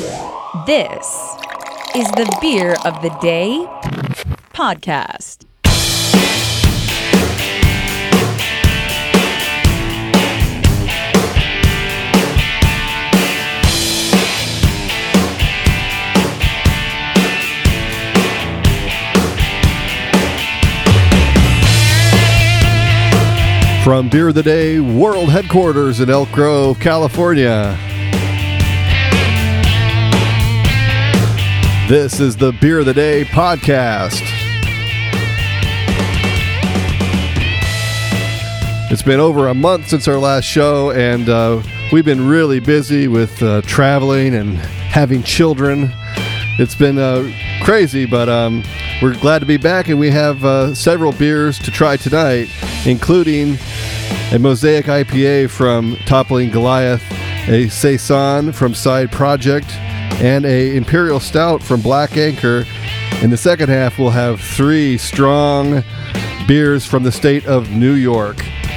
This is the Beer of the Day podcast. From Beer of the Day World Headquarters in Elk Grove, California. This is the Beer of the Day podcast. It's been over a month since our last show, and we've been really busy with traveling and having children. It's been crazy, but we're glad to be back, and we have several beers to try tonight, including a Mosaic IPA from Toppling Goliath, a Saison from Side Project, and a Imperial Stout from Black Anchor. In the second half, we'll have 3 strong beers from the state of New York.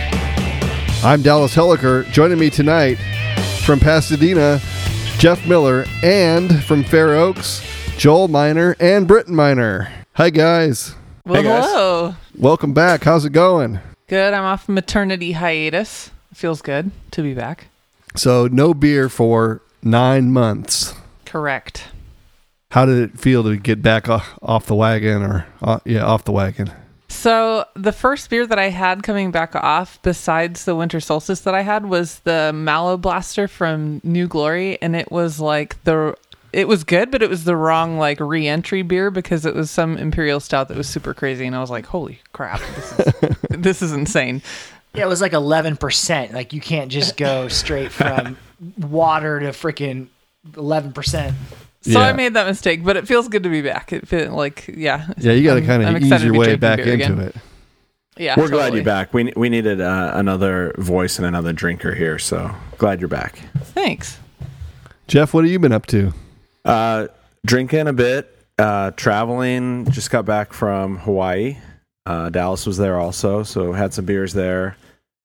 I'm Dallas Helliker. Joining me tonight from Pasadena, Jeff Miller, and from Fair Oaks, Joel Miner and Britton Miner. Hi, guys. Well, Hey, guys. hello. Welcome back. How's it going? Good. I'm off maternity hiatus. Feels good to be back. So, no beer for 9 months. Correct. How did it feel to get back off the wagon off the wagon? So the first beer that I had coming back off, besides the winter solstice that I had, was the Mallow Blaster from New Glory, and it was like it was good, but it was the wrong like re-entry beer because it was some Imperial Stout that was super crazy, and I was like, holy crap, this is insane. Yeah, it was like 11%. Like, you can't just go straight from water to freaking 11%. So Yeah. I made that mistake, but it feels good to be back. It felt like, yeah. Yeah, you got to kind I'm of excited ease to your be way drinking back beer into again. it. Yeah, We're glad totally. you're back. We needed another voice and another drinker here, so glad you're back. Thanks. Jeff, what have you been up to? Drinking a bit, traveling. Just got back from Hawaii. Dallas was there also, so had some beers there.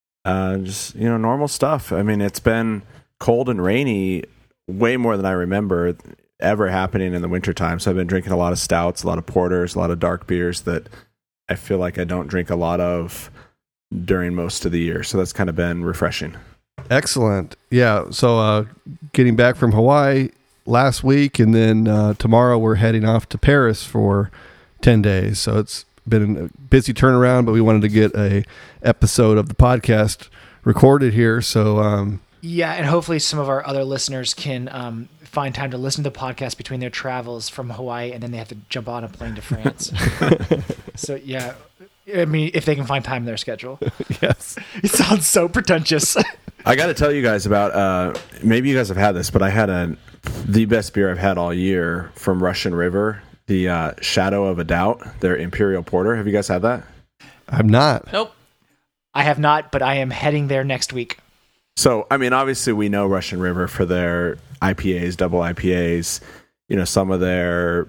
Just normal stuff. I mean, it's been cold and rainy, way more than I remember ever happening in the wintertime. So I've been drinking a lot of stouts, a lot of porters, a lot of dark beers that I feel like I don't drink a lot of during most of the year. So that's kind of been refreshing. Excellent. Yeah, so getting back from Hawaii last week, and then tomorrow we're heading off to Paris for 10 days. So it's been a busy turnaround, but we wanted to get a episode of the podcast recorded here. So Yeah, and hopefully some of our other listeners can find time to listen to the podcast between their travels from Hawaii, and then they have to jump on a plane to France. So, yeah, I mean, if they can find time in their schedule. yes. It sounds so pretentious. I got to tell you guys about, maybe you guys have had this, but I had the best beer I've had all year from Russian River, the Shadow of a Doubt, their Imperial Porter. Have you guys had that? I'm not. Nope. I have not, but I am heading there next week. So, I mean, obviously we know Russian River for their IPAs, double IPAs, some of their,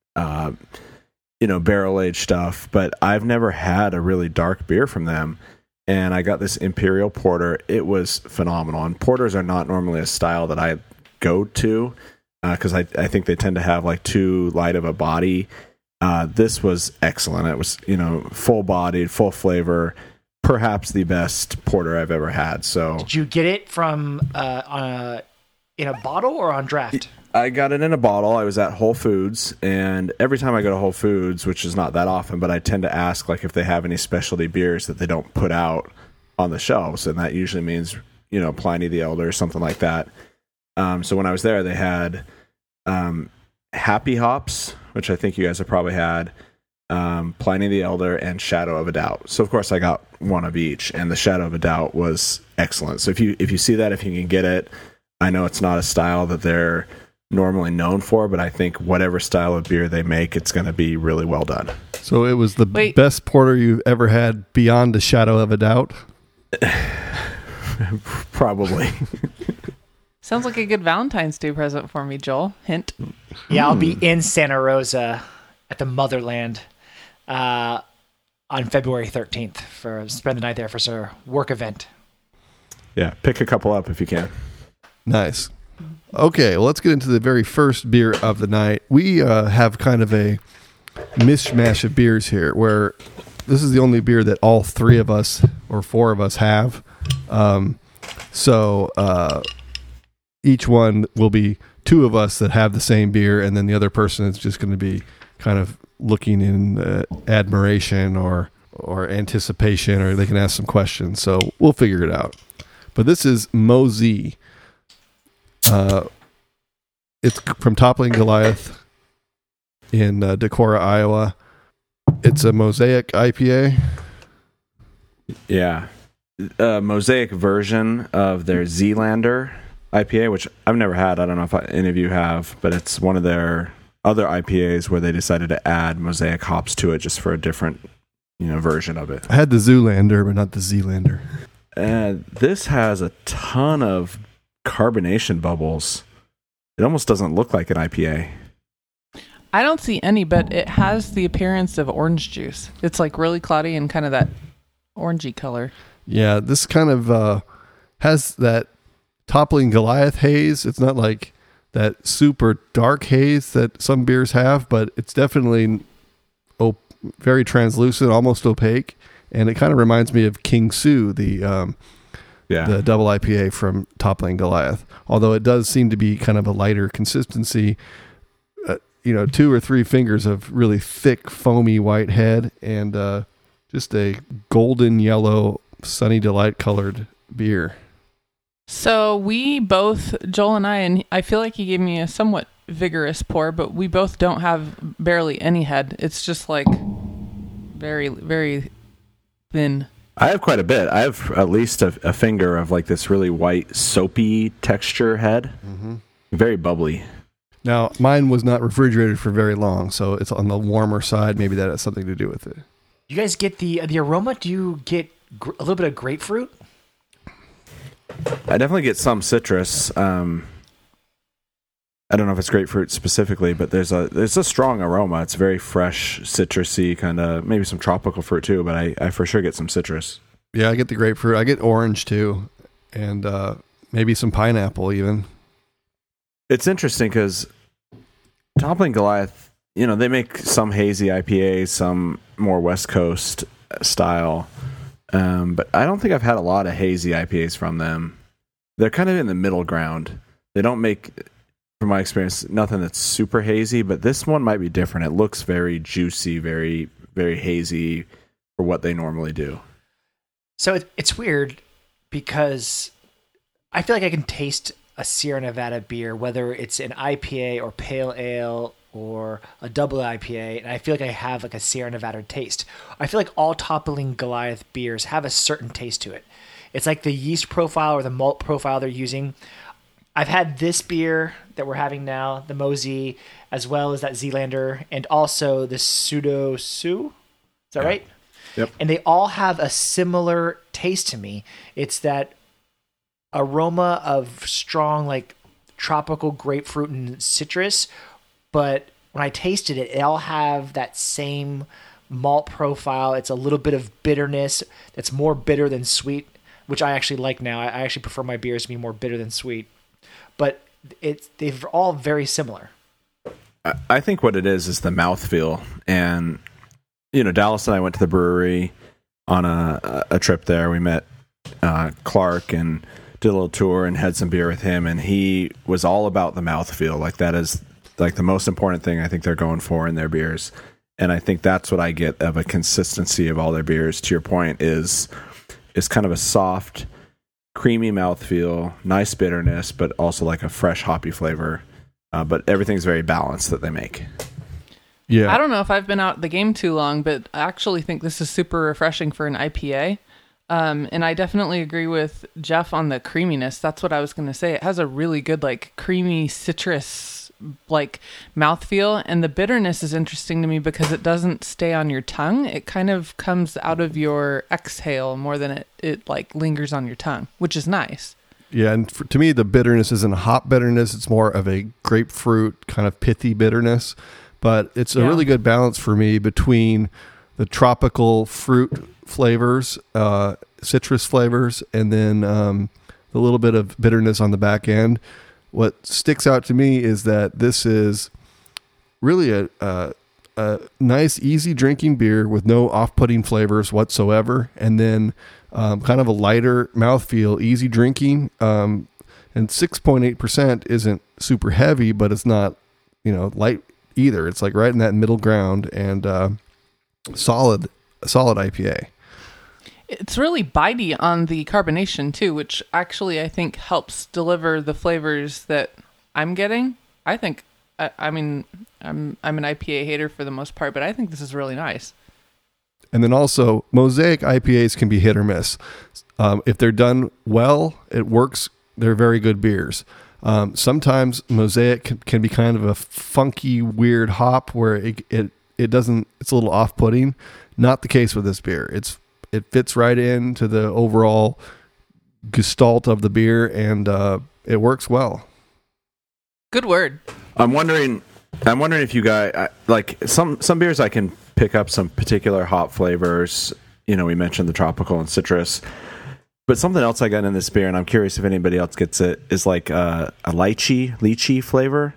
barrel-aged stuff, but I've never had a really dark beer from them. And I got this Imperial Porter. It was phenomenal. And porters are not normally a style that I go to because I think they tend to have like too light of a body. This was excellent. It was, full-bodied, full flavor, perhaps the best porter I've ever had. So Did you get it from in a bottle or on draft? I got it in a bottle. I was at Whole Foods, and every time I go to Whole Foods, which is not that often, but I tend to ask like if they have any specialty beers that they don't put out on the shelves, and that usually means Pliny the Elder or something like that. So when I was there, they had Happy Hops, which I think you guys have probably had, Pliny the Elder, and Shadow of a Doubt. So of course I got one of each, and the Shadow of a Doubt was excellent. So if you see that, if you can get it, I know it's not a style that they're normally known for, but I think whatever style of beer they make, it's going to be really well done. So it was the Wait. best porter you've ever had beyond a shadow of a doubt? Probably. Sounds like a good Valentine's Day present for me, Joel. Hint. Yeah, I'll be in Santa Rosa at the Motherland on February 13th for spend the night there for our work event. Yeah, pick a couple up if you can. Nice. Okay, well, let's get into the very first beer of the night. We have kind of a mishmash of beers here, where this is the only beer that all three of us or four of us have. So each one will be two of us that have the same beer, and then the other person is just going to be kind of looking in admiration or anticipation, or they can ask some questions. So we'll figure it out. But this is Mosey. It's from Toppling Goliath in Decorah, Iowa. It's a Mosaic IPA. Yeah. A Mosaic version of their Zealander IPA, which I've never had. I don't know if any of you have, but it's one of their other IPAs where they decided to add Mosaic hops to it just for a different, version of it. I had the Zoolander, but not the Zealander. This has a ton of carbonation bubbles. It almost doesn't look like an IPA. I don't see any, but it has the appearance of orange juice. It's like really cloudy and kind of that orangey color. Yeah, this kind of has that Toppling Goliath haze. It's not like that super dark haze that some beers have, but it's definitely very translucent, almost opaque. And it kind of reminds me of King Sue, the double IPA from Toppling Goliath. Although it does seem to be kind of a lighter consistency. 2 or 3 fingers of really thick, foamy white head, and just a golden yellow, Sunny Delight colored beer. So we both, Joel and I feel like he gave me a somewhat vigorous pour, but we both don't have barely any head. It's just like very, very thin. I have quite a bit. I have at least a finger of like this really white, soapy texture head. Mm-hmm. Very bubbly. Now, mine was not refrigerated for very long, so it's on the warmer side. Maybe that has something to do with it. You guys get the aroma? Do you get a little bit of grapefruit? I definitely get some citrus. I don't know if it's grapefruit specifically, but there's a strong aroma. It's very fresh, citrusy, kind of maybe some tropical fruit too, but I for sure get some citrus. Yeah, I get the grapefruit. I get orange too, and maybe some pineapple even. It's interesting because Toppling Goliath, they make some hazy IPAs, some more West Coast style, but I don't think I've had a lot of hazy IPAs from them. They're kind of in the middle ground. They don't make, from my experience, nothing that's super hazy, but this one might be different. It looks very juicy, very, very hazy for what they normally do. So it's weird because I feel like I can taste a Sierra Nevada beer, whether it's an IPA or pale ale or a double IPA, and I feel like I have like a Sierra Nevada taste. I feel like all Toppling Goliath beers have a certain taste to it. It's like the yeast profile or the malt profile they're using. I've had this beer that we're having now, the Mosey, as well as that Zealander, and also the Pseudo Sue. Is that right? Yep. And they all have a similar taste to me. It's that aroma of strong, like tropical grapefruit and citrus, but when I tasted it, they all have that same malt profile. It's a little bit of bitterness that's more bitter than sweet, which I actually like now. I actually prefer my beers to be more bitter than sweet, but they're all very similar. I think what it is the mouthfeel. And, Dallas and I went to the brewery on a trip there. We met Clark and did a little tour and had some beer with him, and he was all about the mouthfeel. Like that is like the most important thing I think they're going for in their beers. And I think that's what I get of a consistency of all their beers, to your point, is kind of a soft, creamy mouthfeel, nice bitterness, but also like a fresh hoppy flavor. But everything's very balanced that they make. Yeah. I don't know if I've been out the game too long, but I actually think this is super refreshing for an IPA. And I definitely agree with Jeff on the creaminess. That's what I was going to say. It has a really good, like, creamy citrus, like, mouthfeel. And the bitterness is interesting to me because it doesn't stay on your tongue. It kind of comes out of your exhale more than it like, lingers on your tongue, which is nice. Yeah, and to me, the bitterness isn't a hop bitterness. It's more of a grapefruit kind of pithy bitterness. But it's a really good balance for me between the tropical fruit flavors, citrus flavors, and then the little bit of bitterness on the back end, what sticks out to me is that this is really a nice, easy drinking beer with no off-putting flavors whatsoever, and then kind of a lighter mouthfeel, easy drinking. And 6.8% isn't super heavy, but it's not, light either. It's like right in that middle ground, and solid IPA. It's really bitey on the carbonation too, which actually I think helps deliver the flavors that I'm getting. I think, I mean, I'm an IPA hater for the most part, but I think this is really nice. And then also, Mosaic IPAs can be hit or miss. If they're done well, it works. They're very good beers. Sometimes Mosaic can be kind of a funky, weird hop where it doesn't. It's a little off-putting. Not the case with this beer. It fits right into the overall gestalt of the beer, and it works well. Good word. I'm wondering if you guys like some beers I can pick up some particular hop flavors. We mentioned the tropical and citrus, but something else I got in this beer, and I'm curious if anybody else gets it, is like a lychee flavor.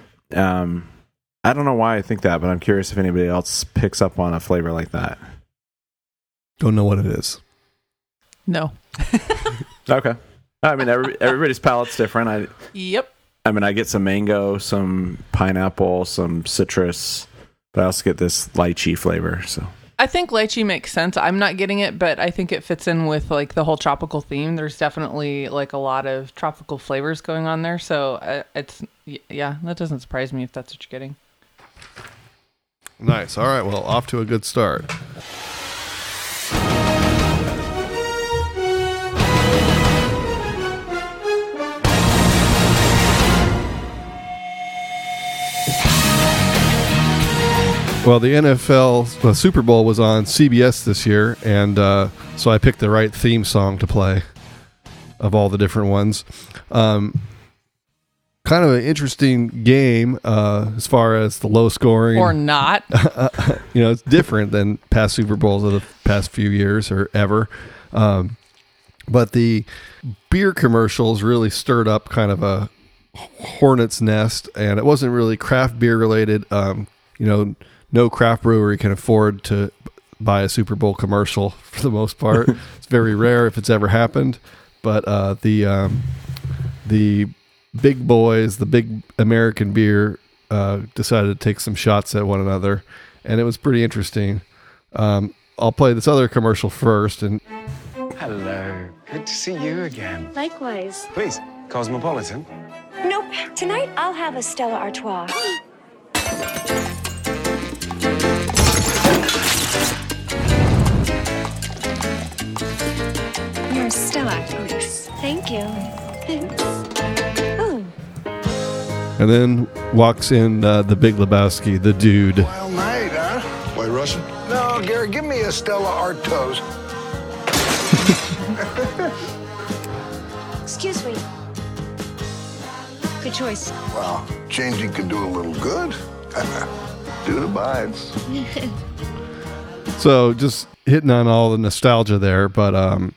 I don't know why I think that, but I'm curious if anybody else picks up on a flavor like that. Don't know what it is. No. Okay. I mean, everybody's palate's different. Yep. I mean, I get some mango, some pineapple, some citrus, but I also get this lychee flavor. So I think lychee makes sense. I'm not getting it, but I think it fits in with like the whole tropical theme. There's definitely like a lot of tropical flavors going on there. So that doesn't surprise me if that's what you're getting. Nice. All right. Well, off to a good start. Well, the NFL Super Bowl was on CBS this year, and so I picked the right theme song to play of all the different ones. Kind of an interesting game as far as the low scoring. Or not. It's different than past Super Bowls of the past few years or ever. But the beer commercials really stirred up kind of a hornet's nest, and it wasn't really craft beer related. No craft brewery can afford to buy a Super Bowl commercial for the most part. It's very rare if it's ever happened. But the big boys, the big American beer, decided to take some shots at one another, and it was pretty interesting. I'll play this other commercial first. And hello, good to see you again. Likewise. Please, Cosmopolitan. Nope. Tonight I'll have a Stella Artois. Your Stella, please. Thank you. Thanks. Ooh. And then walks in the Big Lebowski, the dude. Wild night, huh? White Russian? No, Gary, give me a Stella Artois. Excuse me. Good choice. Well, changing can do a little good. Dude abides. So just hitting on all the nostalgia there, but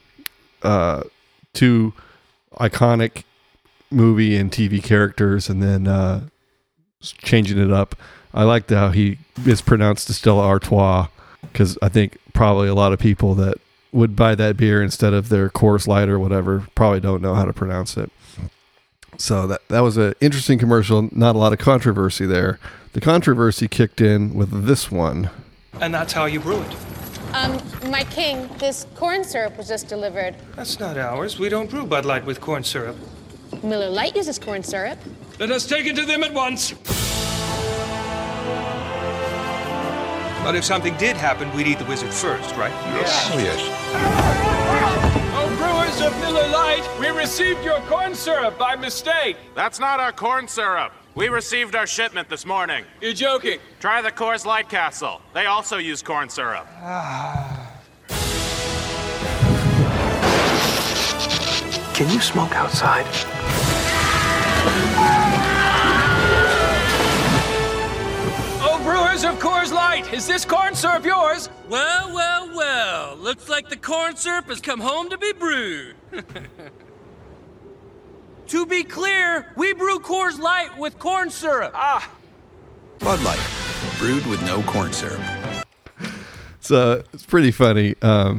two iconic movie and TV characters, and then changing it up. I liked how he mispronounced the Stella Artois, because I think probably a lot of people that would buy that beer instead of their Coors Light or whatever probably don't know how to pronounce it. So that was an interesting commercial. Not a lot of controversy there. The controversy kicked in with this one. And that's how you brew it. My king, this corn syrup was just delivered. That's not ours. We don't brew Bud Light with corn syrup. Miller Lite uses corn syrup. Let us take it to them at once. But if something did happen, we'd eat the wizard first, right? Yes. Oh, yes. Oh, brewers of Miller Lite, we received your corn syrup by mistake. That's not our corn syrup. We received our shipment this morning. You're joking. Try the Coors Light Castle. They also use corn syrup. Can you smoke outside? Oh, brewers of Coors Light, is this corn syrup yours? Well, well, well. Looks like the corn syrup has come home to be brewed. To be clear, we brew Coors Light with corn syrup. Bud Light, brewed with no corn syrup. So it's pretty funny.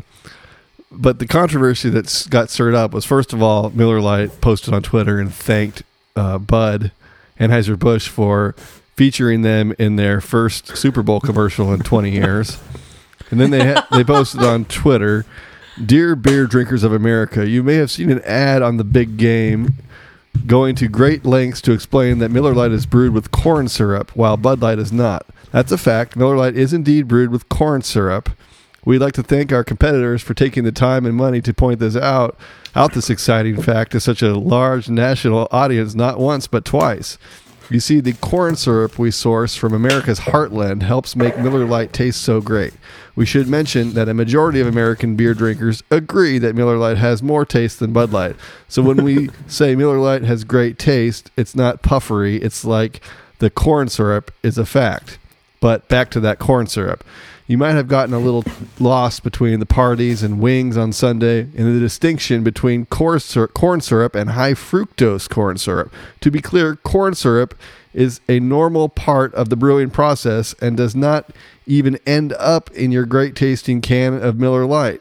But the controversy that got stirred up was, first of all, Miller Lite posted on Twitter and thanked Bud Anheuser-Busch for featuring them in their first Super Bowl commercial in 20 years. And then they posted on Twitter, "Dear beer drinkers of America, you may have seen an ad on the big game going to great lengths to explain that Miller Lite is brewed with corn syrup, while Bud Light is not. That's a fact. Miller Lite is indeed brewed with corn syrup. We'd like to thank our competitors for taking the time and money to point this out this exciting fact to such a large national audience, not once but twice. You see, the corn syrup we source from America's heartland helps make Miller Lite taste so great. We should mention that a majority of American beer drinkers agree that Miller Lite has more taste than Bud Light. So when we say Miller Lite has great taste, it's not puffery. It's like the corn syrup is a fact. But back to that corn syrup. You might have gotten a little lost between the parties and wings on Sunday and the distinction between corn syrup and high fructose corn syrup. To be clear, corn syrup is a normal part of the brewing process and does not even end up in your great tasting can of Miller Lite.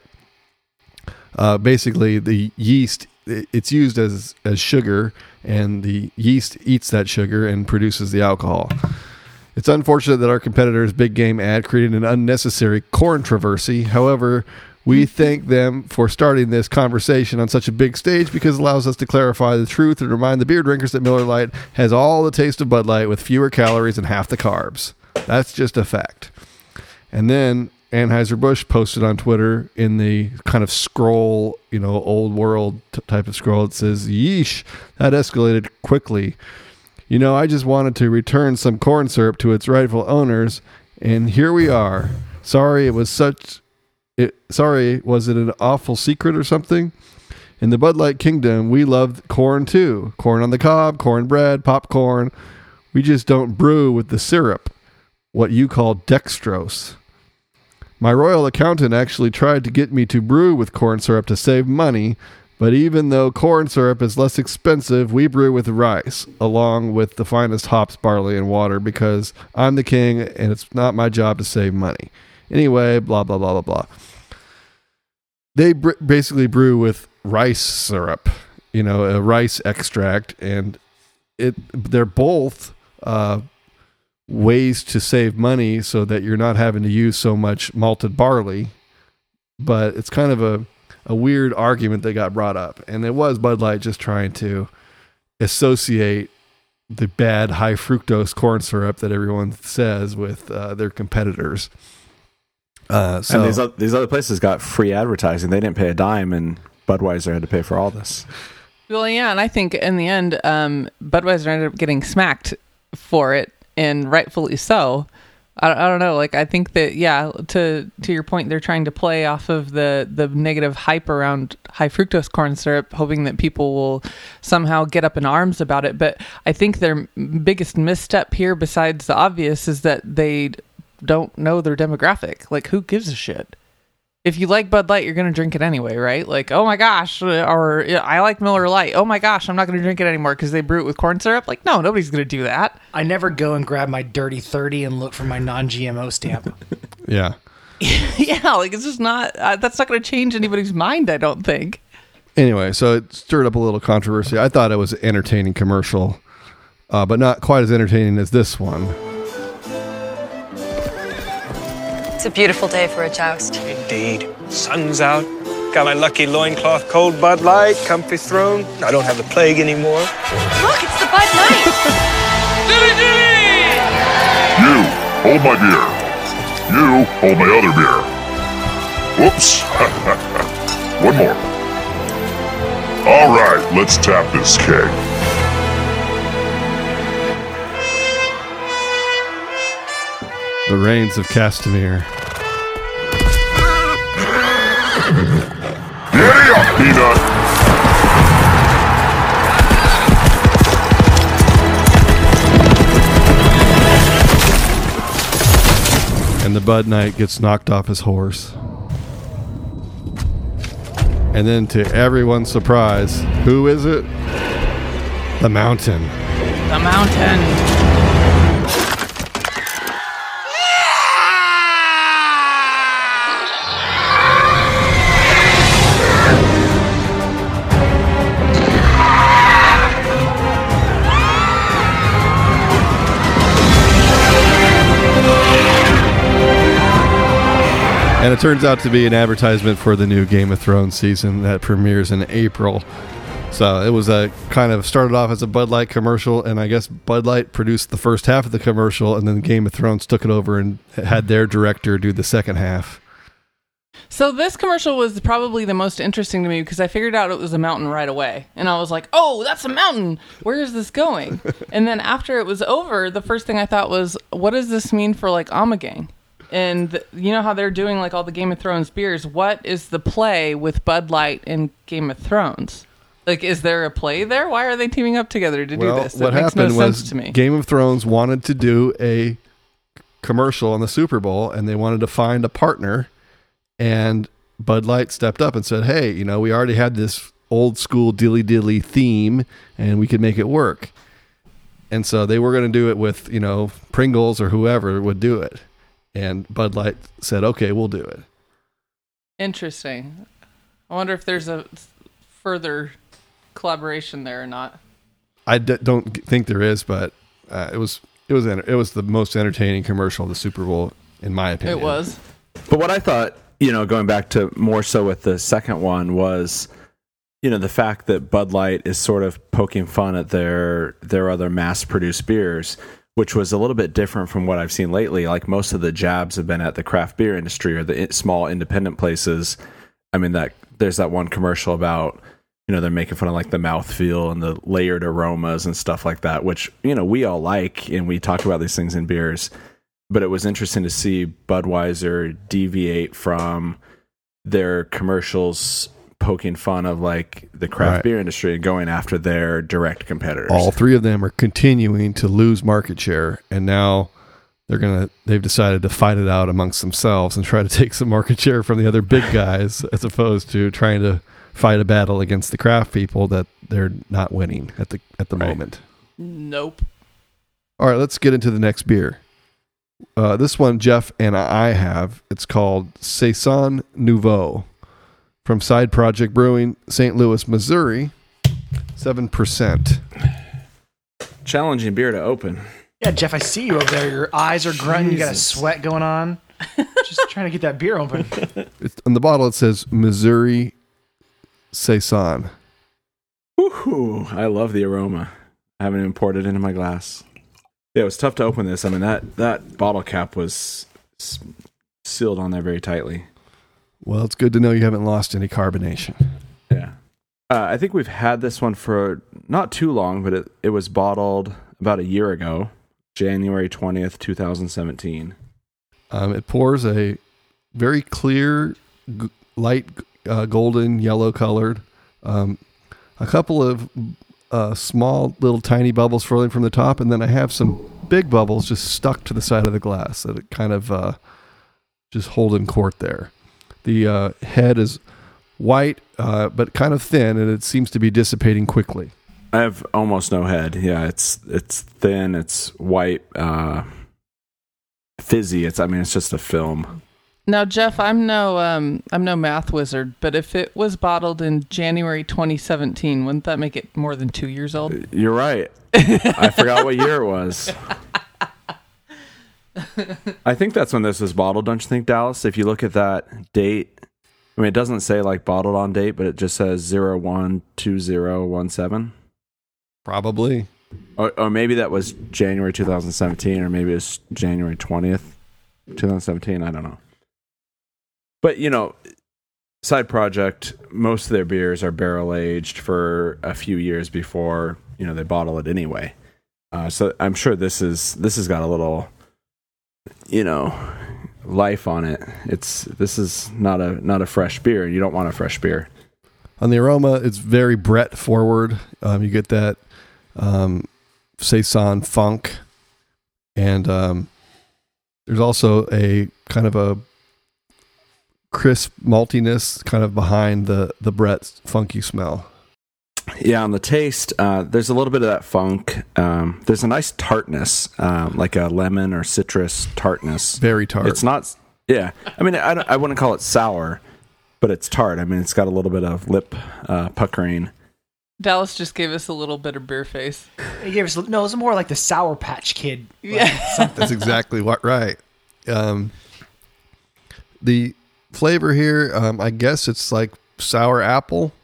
Basically, the yeast, it's used as sugar, and the yeast eats that sugar and produces the alcohol. It's unfortunate that our competitor's big game ad created an unnecessary controversy. However, we thank them for starting this conversation on such a big stage because it allows us to clarify the truth and remind the beer drinkers that Miller Lite has all the taste of Bud Light with fewer calories and half the carbs. That's just a fact. And then Anheuser-Busch posted on Twitter in the kind of scroll, old world type of scroll. It says, "Yeesh, that escalated quickly. I just wanted to return some corn syrup to its rightful owners, and here we are. Sorry, was it an awful secret or something? In the Bud Light kingdom, we love corn too. Corn on the cob, cornbread, popcorn. We just don't brew with the syrup, what you call dextrose. My royal accountant actually tried to get me to brew with corn syrup to save money, but even though corn syrup is less expensive, we brew with rice, along with the finest hops, barley, and water, because I'm the king, and it's not my job to save money. Anyway, blah, blah, blah, blah, blah." They basically brew with rice syrup, a rice extract, and they're both ways to save money so that you're not having to use so much malted barley, but it's kind of a weird argument that got brought up, and it was Bud Light just trying to associate the bad high fructose corn syrup that everyone says with their competitors. And these other places got free advertising. They didn't pay a dime, and Budweiser had to pay for all this. Well, yeah, and I think in the end, Budweiser ended up getting smacked for it, and rightfully so. I don't know. I think that, to your point, they're trying to play off of the negative hype around high fructose corn syrup, hoping that people will somehow get up in arms about it. But I think their biggest misstep here, besides the obvious, is that they don't know their demographic. Who gives a shit? If you like Bud Light, you're going to drink it anyway, right? Oh my gosh, or I like Miller Lite. Oh my gosh, I'm not going to drink it anymore because they brew it with corn syrup. No, nobody's going to do that. I never go and grab my Dirty 30 and look for my non-GMO stamp. Yeah. Yeah, it's just not, that's not going to change anybody's mind, I don't think. Anyway, so it stirred up a little controversy. I thought it was an entertaining commercial, but not quite as entertaining as this one. It's a beautiful day for a joust. Indeed. Sun's out. Got my lucky loincloth, cold Bud Light, comfy throne. I don't have the plague anymore. Look, it's the Bud Light! Dilly dilly! You, hold my beer. You, hold my other beer. Whoops. One more. All right, let's tap this keg. The Rains of Castamere. Giddy up, Peanut! And the Bud Knight gets knocked off his horse. And then, to everyone's surprise, who is it? The Mountain. The Mountain. And it turns out to be an advertisement for the new Game of Thrones season that premieres in April. So it was a kind of started off as a Bud Light commercial, and I guess Bud Light produced the first half of the commercial, and then Game of Thrones took it over and had their director do the second half. So this commercial was probably the most interesting to me because I figured out it was a mountain right away. And I was like, oh, that's a mountain. Where is this going? And then after it was over, the first thing I thought was, what does this mean for like Ommegang? And you know how they're doing like all the Game of Thrones beers? What is the play with Bud Light and Game of Thrones? Like, is there a play there? Why are they teaming up together to do this? What happened was Game of Thrones wanted to do a commercial on the Super Bowl, and they wanted to find a partner. And Bud Light stepped up and said, hey, you know, we already had this old school dilly dilly theme, and we could make it work. And so they were going to do it with, you know, Pringles or whoever would do it. And Bud Light said, okay, we'll do it. Interesting. I wonder if there's a further collaboration there or not. I don't think there is, but it was the most entertaining commercial of the Super Bowl, in my opinion. It was. But what I thought, you know, going back to more so with the second one was, you know, the fact that Bud Light is sort of poking fun at their other mass-produced beers, which was a little bit different from what I've seen lately. Like most of the jabs have been at the craft beer industry or the small independent places. I mean, there's that one commercial about, you know, they're making fun of like the mouthfeel and the layered aromas and stuff like that, which, you know, we all like, and we talk about these things in beers. But it was interesting to see Budweiser deviate from their commercials poking fun of like the craft beer industry and going after their direct competitors. All three of them are continuing to lose market share, and now they've decided to fight it out amongst themselves and try to take some market share from the other big guys, as opposed to trying to fight a battle against the craft people that they're not winning at the moment. Nope. All right, let's get into the next beer. This one Jeff and I have. It's called Saison Nouveau from Side Project Brewing, St. Louis, Missouri. 7%. Challenging beer to open. Yeah, Jeff, I see you over there. Your eyes are grunting. You got a sweat going on. Just trying to get that beer open. On the bottle, it says Missouri Saison. Woohoo! I love the aroma. I haven't even poured it into my glass. Yeah, it was tough to open this. I mean, that bottle cap was sealed on there very tightly. Well, it's good to know you haven't lost any carbonation. Yeah. I think we've had this one for not too long, but it was bottled about a year ago, January 20th, 2017. It pours a very clear, light golden yellow colored, a couple of small little tiny bubbles swirling from the top, and then I have some big bubbles just stuck to the side of the glass that it kind of just hold in court there. The head is white, but kind of thin, and it seems to be dissipating quickly. I have almost no head. Yeah, it's thin, it's white, fizzy. It's just a film. Now, Jeff, I'm no math wizard, but if it was bottled in January 2017, wouldn't that make it more than 2 years old? You're right. I forgot what year it was. I think that's when this was bottled, don't you think, Dallas? If you look at that date, I mean, it doesn't say like bottled on date, but it just says 012017. Probably. Or maybe that was January 2017, or maybe it's January 20th, 2017. I don't know. But, you know, Side Project, most of their beers are barrel aged for a few years before, you know, they bottle it anyway. So I'm sure this has got a little, you know, life on it. This is not a fresh beer. You don't want a fresh beer. On the aroma, it's very Brett forward. You get that Saison funk, and there's also a kind of a crisp maltiness kind of behind the Brett's funky smell. Yeah, on the taste, there's a little bit of that funk. There's a nice tartness, like a lemon or citrus tartness. Very tart. It's not. Yeah, I mean, I wouldn't call it sour, but it's tart. I mean, it's got a little bit of lip puckering. Dallas just gave us a little bit of beer face. He gave us no. It's more like the Sour Patch Kid. Yeah, that's exactly what. Right. The flavor here, I guess it's like sour apple.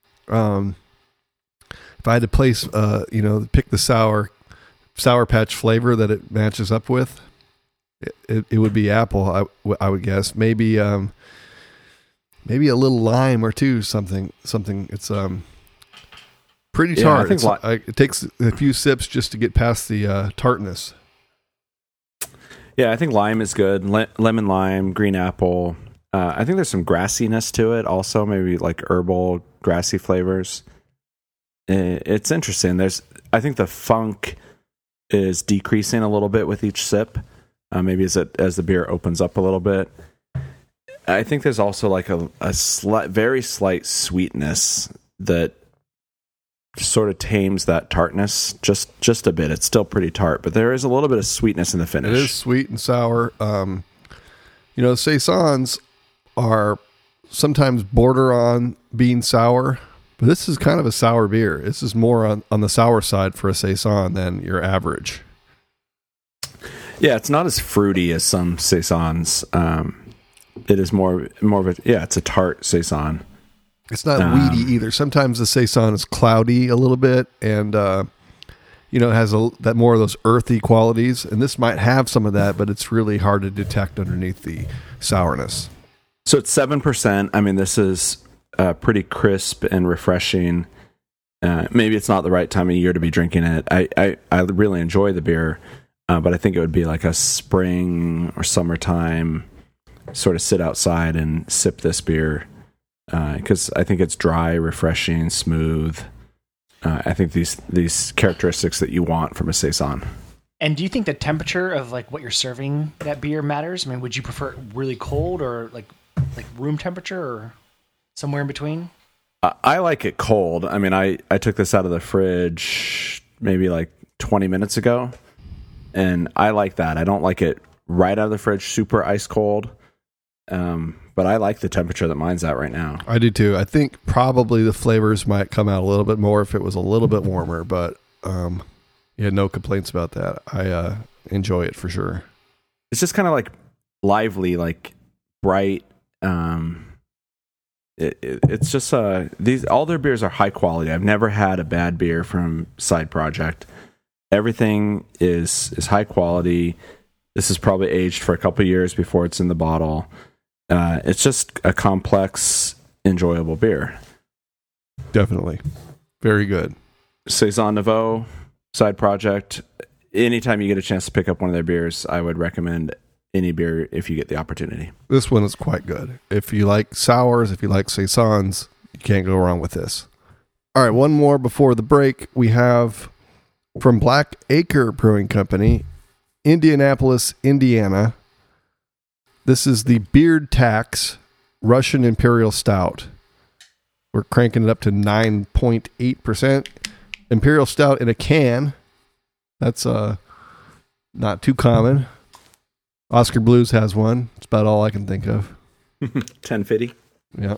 If I had to place, pick the sour patch flavor that it matches up with, it would be apple. I would guess maybe a little lime or two, something. It's pretty tart. It takes a few sips just to get past the tartness. Yeah, I think lime is good. Lemon, lime, green apple. I think there's some grassiness to it also, maybe like herbal, grassy flavors. It's interesting. I think the funk is decreasing a little bit with each sip, maybe as the beer opens up a little bit. I think there's also like a very slight sweetness that sort of tames that tartness just a bit. It's still pretty tart, but there is a little bit of sweetness in the finish. It is sweet and sour. Saisons are sometimes border on being sour, but this is kind of a sour beer. This is more on the sour side for a Saison than your average. Yeah, it's not as fruity as some Saisons. It is more of a, it's a tart Saison. It's not weedy either. Sometimes the Saison is cloudy a little bit and, it has that more of those earthy qualities. And this might have some of that, but it's really hard to detect underneath the sourness. So it's 7%. I mean, this is pretty crisp and refreshing. Maybe it's not the right time of year to be drinking it. I really enjoy the beer, but I think it would be like a spring or summertime sort of sit outside and sip this beer because I think it's dry, refreshing, smooth. I think these characteristics that you want from a Saison. And do you think the temperature of like what you're serving that beer matters? I mean, would you prefer it really cold or like room temperature or somewhere in between? I like it cold. I mean, I took this out of the fridge maybe like 20 minutes ago, and I like that. I don't like it right out of the fridge, super ice cold. But I like the temperature that mine's at right now. I do too. I think probably the flavors might come out a little bit more if it was a little bit warmer, but no complaints about that. I enjoy it for sure. It's just kind of like lively, like bright. It's just all their beers are high quality. I've never had a bad beer from Side Project. Everything is high quality. This is probably aged for a couple of years before it's in the bottle. It's just a complex, enjoyable beer. Definitely. Very good. Saison Nouveau, Side Project. Anytime you get a chance to pick up one of their beers, I would recommend any beer if you get the opportunity. This one is quite good. If you like sours, if you like Saisons, you can't go wrong with this. All right, one more before the break. We have from Black Acre Brewing Company, Indianapolis, Indiana. This is the Beard Tax Russian Imperial Stout. We're cranking it up to 9.8%. Imperial Stout in a can. That's not too common. Oscar Blues has one. It's about all I can think of. 1050. Yeah.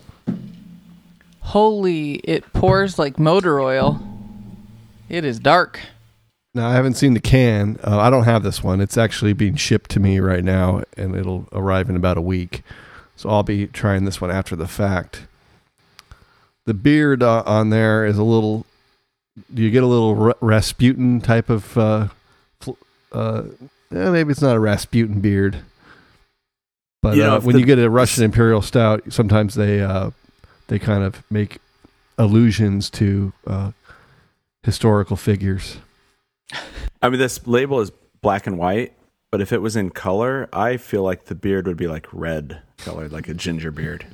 Holy, it pours like motor oil. It is dark. Now, I haven't seen the can. I don't have this one. It's actually being shipped to me right now, and it'll arrive in about a week. So I'll be trying this one after the fact. The beard on there is a little... Do you get a little Rasputin type of... maybe it's not a Rasputin beard. But when you get a Russian Imperial Stout, sometimes they kind of make allusions to historical figures. I mean, this label is black and white, but if it was in color, I feel like the beard would be like red colored, like a ginger beard.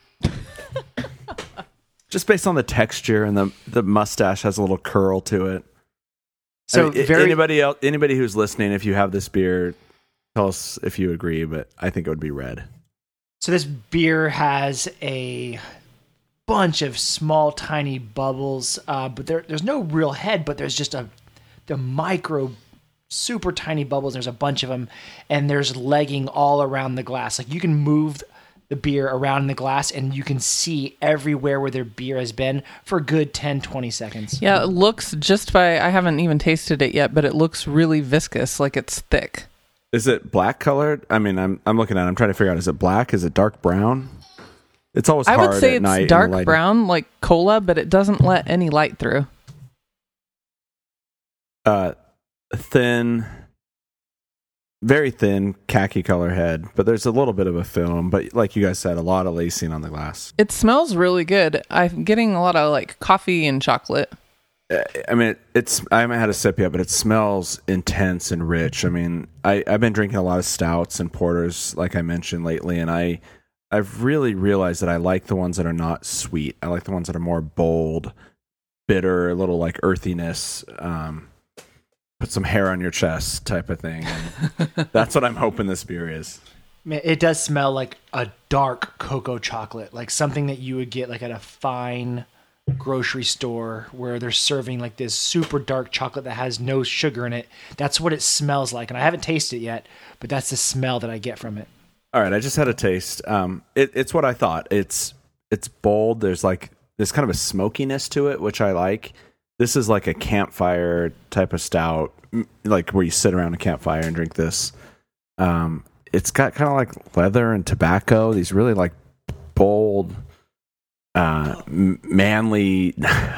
Just based on the texture, and the mustache has a little curl to it. So anybody who's listening, if you have this beer, tell us if you agree, but I think it would be red. So this beer has a bunch of small, tiny bubbles, but there's no real head, but there's just the micro, super tiny bubbles. There's a bunch of them, and there's legging all around the glass. Like you can move the beer around in the glass, and you can see everywhere where their beer has been for a good 10, 20 seconds. Yeah, it looks I haven't even tasted it yet, but it looks really viscous, like it's thick. Is it black colored? I mean, I'm looking at it. I'm trying to figure out, is it black? Is it dark brown? It's always hard I would say at night it's dark brown, like cola, but it doesn't let any light through. Thin, very thin khaki color head, but there's a little bit of a film. But like you guys said, a lot of lacing on the glass. It smells really good. I'm getting a lot of like coffee and chocolate. I mean, I haven't had a sip yet, but it smells intense and rich. I mean, I've been drinking a lot of stouts and porters, like I mentioned lately, and I've really realized that I like the ones that are not sweet. I like the ones that are more bold, bitter, a little like earthiness, put some hair on your chest type of thing. And that's what I'm hoping this beer is. Man, it does smell like a dark cocoa chocolate, like something that you would get like at a fine grocery store where they're serving like this super dark chocolate that has no sugar in it. That's what it smells like. And I haven't tasted it yet, but that's the smell that I get from it. All right, I just had a taste. It's what I thought. It's bold. There's kind of a smokiness to it, which I like. This is like a campfire type of stout, like where you sit around a campfire and drink this. It's got kind of like leather and tobacco. These really like bold, manly,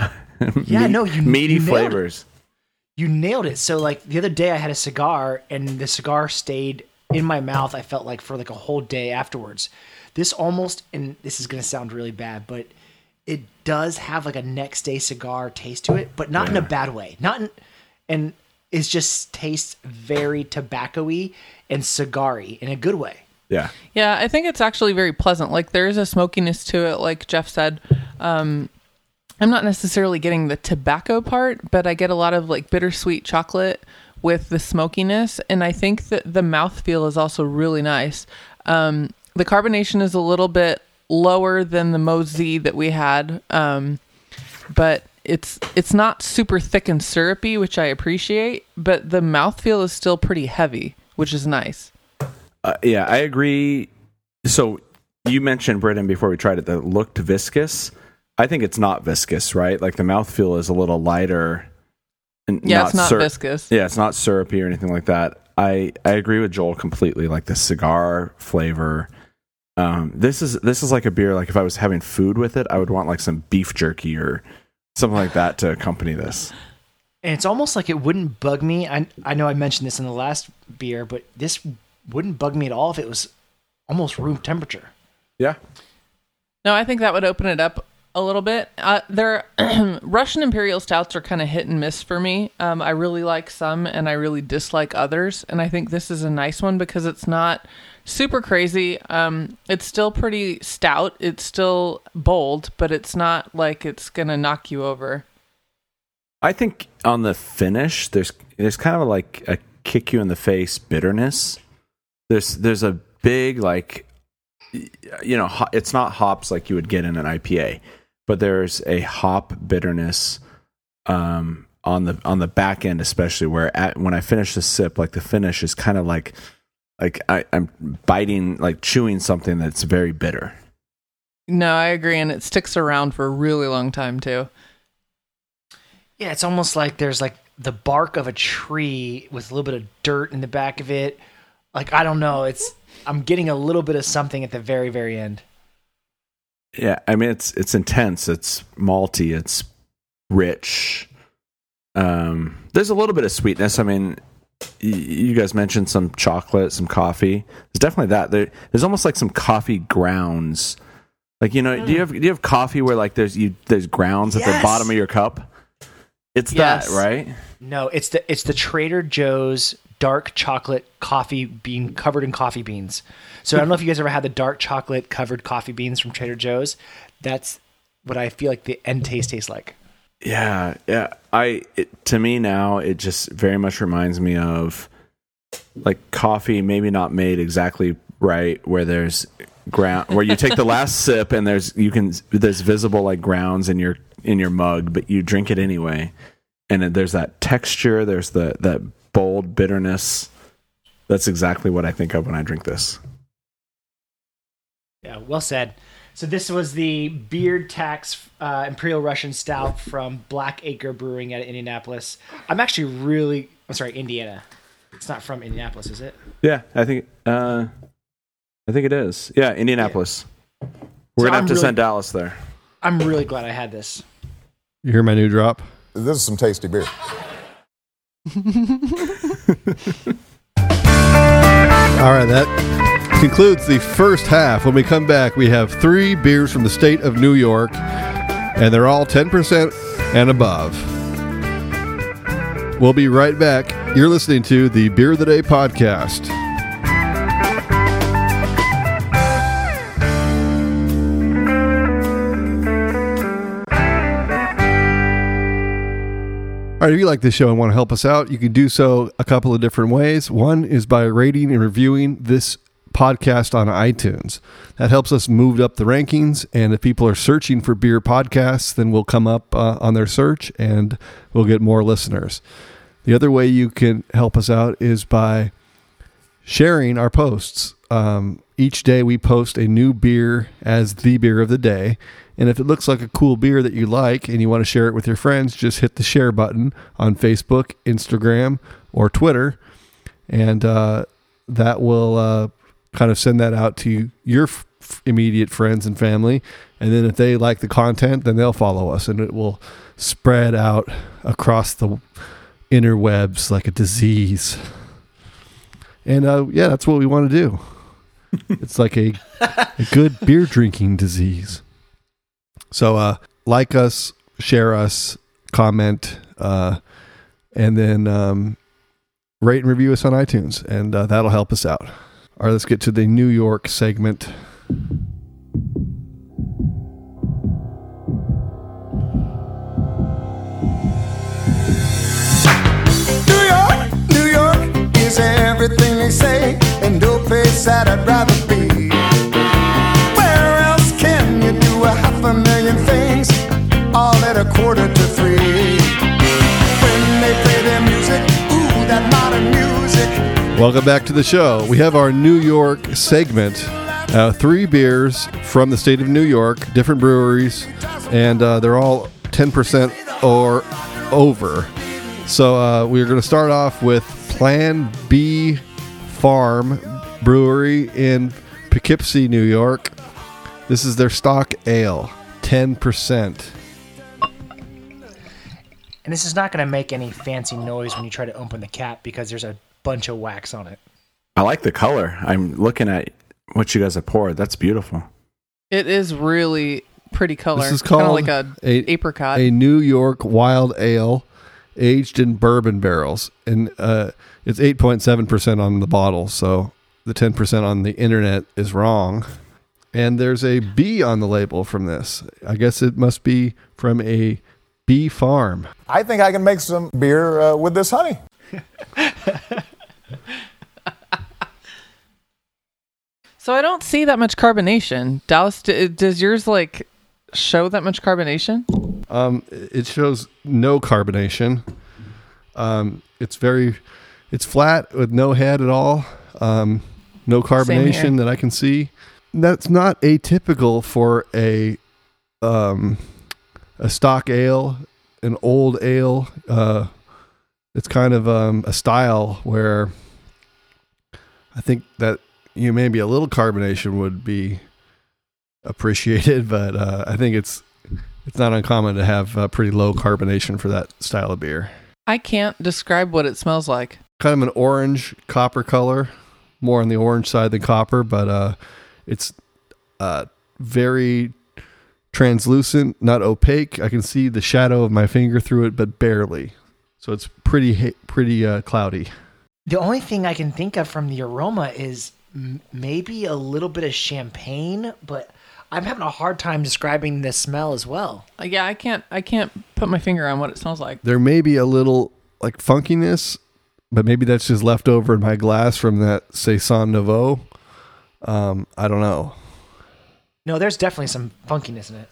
meaty flavors. You nailed it. So like the other day I had a cigar and the cigar stayed in my mouth, I felt like for like a whole day afterwards. This almost, and this is going to sound really bad, but it does have like a next day cigar taste to it, but not in a bad way. And it just tastes very tobacco-y and cigar-y in a good way. Yeah. Yeah, I think it's actually very pleasant. Like there is a smokiness to it, like Jeff said. I'm not necessarily getting the tobacco part, but I get a lot of like bittersweet chocolate with the smokiness, and I think that the mouthfeel is also really nice. The carbonation is a little bit lower than the Mosey that we had, but it's not super thick and syrupy, which I appreciate, but the mouthfeel is still pretty heavy, which is nice. Yeah, I agree. So you mentioned, Britton, before we tried it, that it looked viscous. I think it's not viscous, right? Like the mouthfeel is a little lighter. Yeah, it's not viscous. Yeah, it's not syrupy or anything like that. I agree with Joel completely. Like the cigar flavor. This is like a beer. Like if I was having food with it, I would want like some beef jerky or something like that to accompany this. And it's almost like it wouldn't bug me. I know I mentioned this in the last beer, but this wouldn't bug me at all if it was almost room temperature. Yeah. No, I think that would open it up a little bit. Russian Imperial Stouts are kind of hit and miss for me. I really like some and I really dislike others. And I think this is a nice one because it's not super crazy. It's still pretty stout. It's still bold, but it's not like it's going to knock you over. I think on the finish, there's kind of like a kick you in the face bitterness. There's a big, like, you know, it's not hops like you would get in an IPA, but there's a hop bitterness on the back end, especially where when I finish the sip, like the finish is kind of like I'm biting, like chewing something that's very bitter. No, I agree, and it sticks around for a really long time too. Yeah, it's almost like there's like the bark of a tree with a little bit of dirt in the back of it. Like, I don't know. I'm getting a little bit of something at the very, very end. Yeah, I mean, it's intense. It's malty. It's rich. There's a little bit of sweetness. I mean, you guys mentioned some chocolate, some coffee. There's definitely that. There's almost like some coffee grounds. Like, you know, do you have coffee where like there's grounds at the bottom of your cup? It's that, right? No, it's the Trader Joe's dark chocolate coffee bean covered in coffee beans. So I don't know if you guys ever had the dark chocolate covered coffee beans from Trader Joe's. That's what I feel like the end taste tastes like. Yeah. To me now, it just very much reminds me of like coffee, maybe not made exactly right, where there's ground where you take the last sip and there's visible like grounds in your mug, but you drink it anyway. And there's that texture, there's that bold bitterness. That's exactly what I think of when I drink this. Yeah, well said. So this was the Beard Tax Imperial Russian Stout from Black Acre Brewing out of Indianapolis. I'm sorry, Indiana. It's not from Indianapolis, is it? Yeah, I think it is. Yeah, Indianapolis. Yeah. We're going to have to send Dallas there. I'm really glad I had this. You hear my new drop? This is some tasty beer. All right, that concludes the first half. When we come back, we have 3 beers from the state of New York, and they're all 10% and above. We'll be right back. You're listening to the Beer of the Day podcast. All right, if you like this show and want to help us out, you can do so a couple of different ways. One is by rating and reviewing this podcast on iTunes. That helps us move up the rankings, and if people are searching for beer podcasts, then we'll come up on their search, and we'll get more listeners. The other way you can help us out is by sharing our posts. Each day we post a new beer as the beer of the day. And if it looks like a cool beer that you like and you want to share it with your friends, just hit the share button on Facebook, Instagram, or Twitter. And that will kind of send that out to your immediate friends and family. And then if they like the content, then they'll follow us. And it will spread out across the interwebs like a disease. And that's what we want to do. It's like a good beer drinking disease. So like us, share us, comment, and then rate and review us on iTunes, and that'll help us out. All right, let's get to the New York segment. New York is everything they say, and no place that I'd rather be. Where else can you do 500,000 things, all at $2:45? When they play their music, ooh, that modern music. Welcome back to the show. We have our New York segment. 3 beers from the state of New York, different breweries, and they're all 10% or over. So we're going to start off with Plan B Farm Brewery in Poughkeepsie, New York. This is their stock ale, 10%. And this is not going to make any fancy noise when you try to open the cap because there's a bunch of wax on it. I like the color. I'm looking at what you guys have poured. That's beautiful. It is really pretty color. This is called like a apricot. A New York Wild Ale aged in bourbon barrels. And it's 8.7% on the bottle, so the 10% on the internet is wrong. And there's a bee on the label from this. I guess it must be from a bee farm. I think I can make some beer with this honey. So I don't see that much carbonation. Dallas, does yours show that much carbonation? It shows no carbonation. It's flat with no head at all. No carbonation that I can see. That's not atypical for a stock ale, an old ale. It's kind of a style where I think that maybe a little carbonation would be appreciated, but I think it's not uncommon to have pretty low carbonation for that style of beer. I can't describe what it smells like. Kind of an orange copper color, more on the orange side than copper, but it's very translucent, not opaque. I can see the shadow of my finger through it, but barely. So it's pretty cloudy. The only thing I can think of from the aroma is maybe a little bit of champagne, but I'm having a hard time describing the smell as well. Yeah, I can't put my finger on what it smells like. There may be a little funkiness, but maybe that's just left over in my glass from that Saison Nouveau. I don't know. No, there's definitely some funkiness in it.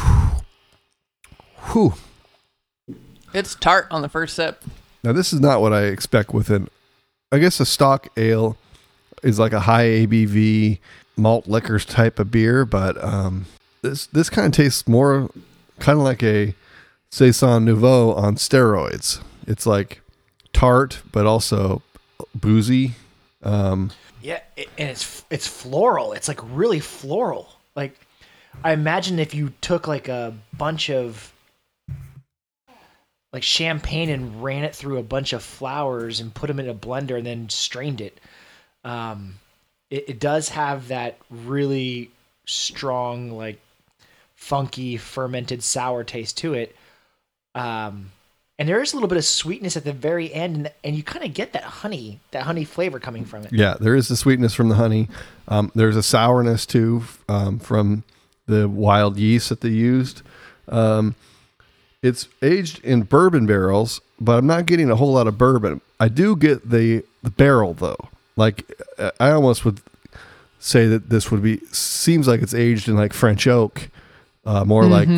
Whew. It's tart on the first sip. Now, this is not what I expect with I guess a stock ale is like a high ABV malt liquors type of beer, but this kind of tastes more kind of like a Saison Nouveau on steroids. It's like tart, but also boozy. And it's floral. It's like really floral. Like, I imagine if you took like a bunch of like champagne and ran it through a bunch of flowers and put them in a blender and then strained it. It does have that really strong, like funky fermented sour taste to it. And there is a little bit of sweetness at the very end, and you kind of get that honey flavor coming from it. Yeah, there is the sweetness from the honey. There's a sourness too from the wild yeast that they used. It's aged in bourbon barrels, but I'm not getting a whole lot of bourbon. I do get the barrel though. Like I almost would say that this seems like it's aged in like French oak, more like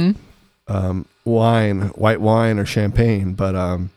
wine, white wine or champagne. But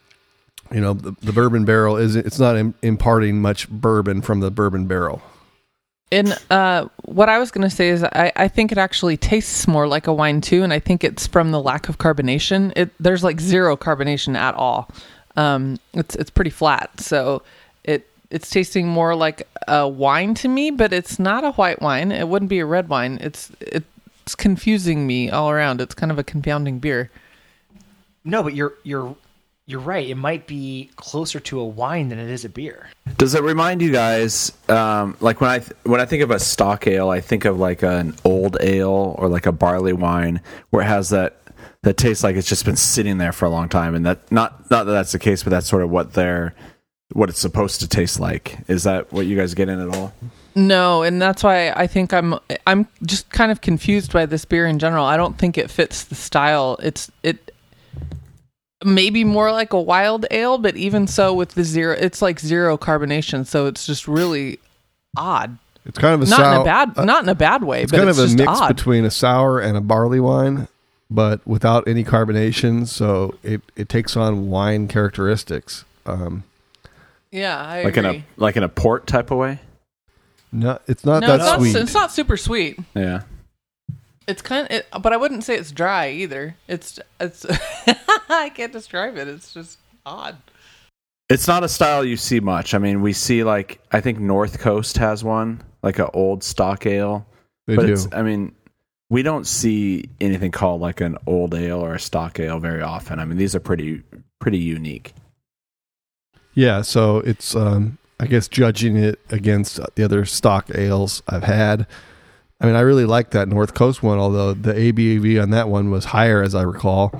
the bourbon barrel it's not imparting much bourbon from the bourbon barrel. And what I was going to say is I think it actually tastes more like a wine too, and I think it's from the lack of carbonation. There's like zero carbonation at all. It's pretty flat, so it's tasting more like a wine to me, but it's not a white wine. It wouldn't be a red wine. It's confusing me all around. It's kind of a confounding beer. No, but you're right. It might be closer to a wine than it is a beer. Does it remind you guys, like when I think of a stock ale, I think of like an old ale or like a barley wine where it has that tastes like it's just been sitting there for a long time, and that not that that's the case, but that's sort of what it's supposed to taste like. Is that what you guys get in at all? No, and that's why I think I'm just kind of confused by this beer in general. I don't think it fits the style. It maybe more like a wild ale, but even so, with the zero, it's like zero carbonation, so it's just really odd. It's kind of a not in a bad way, it's but kind it's of a just mix odd. between a sour and a barley wine, but without any carbonation, so it takes on wine characteristics. Yeah, I agree. Like in a port type of way. No, it's not sweet. It's not super sweet. Yeah. It's but I wouldn't say it's dry either. It's I can't describe it. It's just odd. It's not a style you see much. I mean, we see I think North Coast has one, like an old stock ale. They do. We don't see anything called like an old ale or a stock ale very often. I mean, these are pretty unique. Yeah, so it's I guess judging it against the other stock ales I've had. I mean, I really like that North Coast one, although the ABV on that one was higher, as I recall.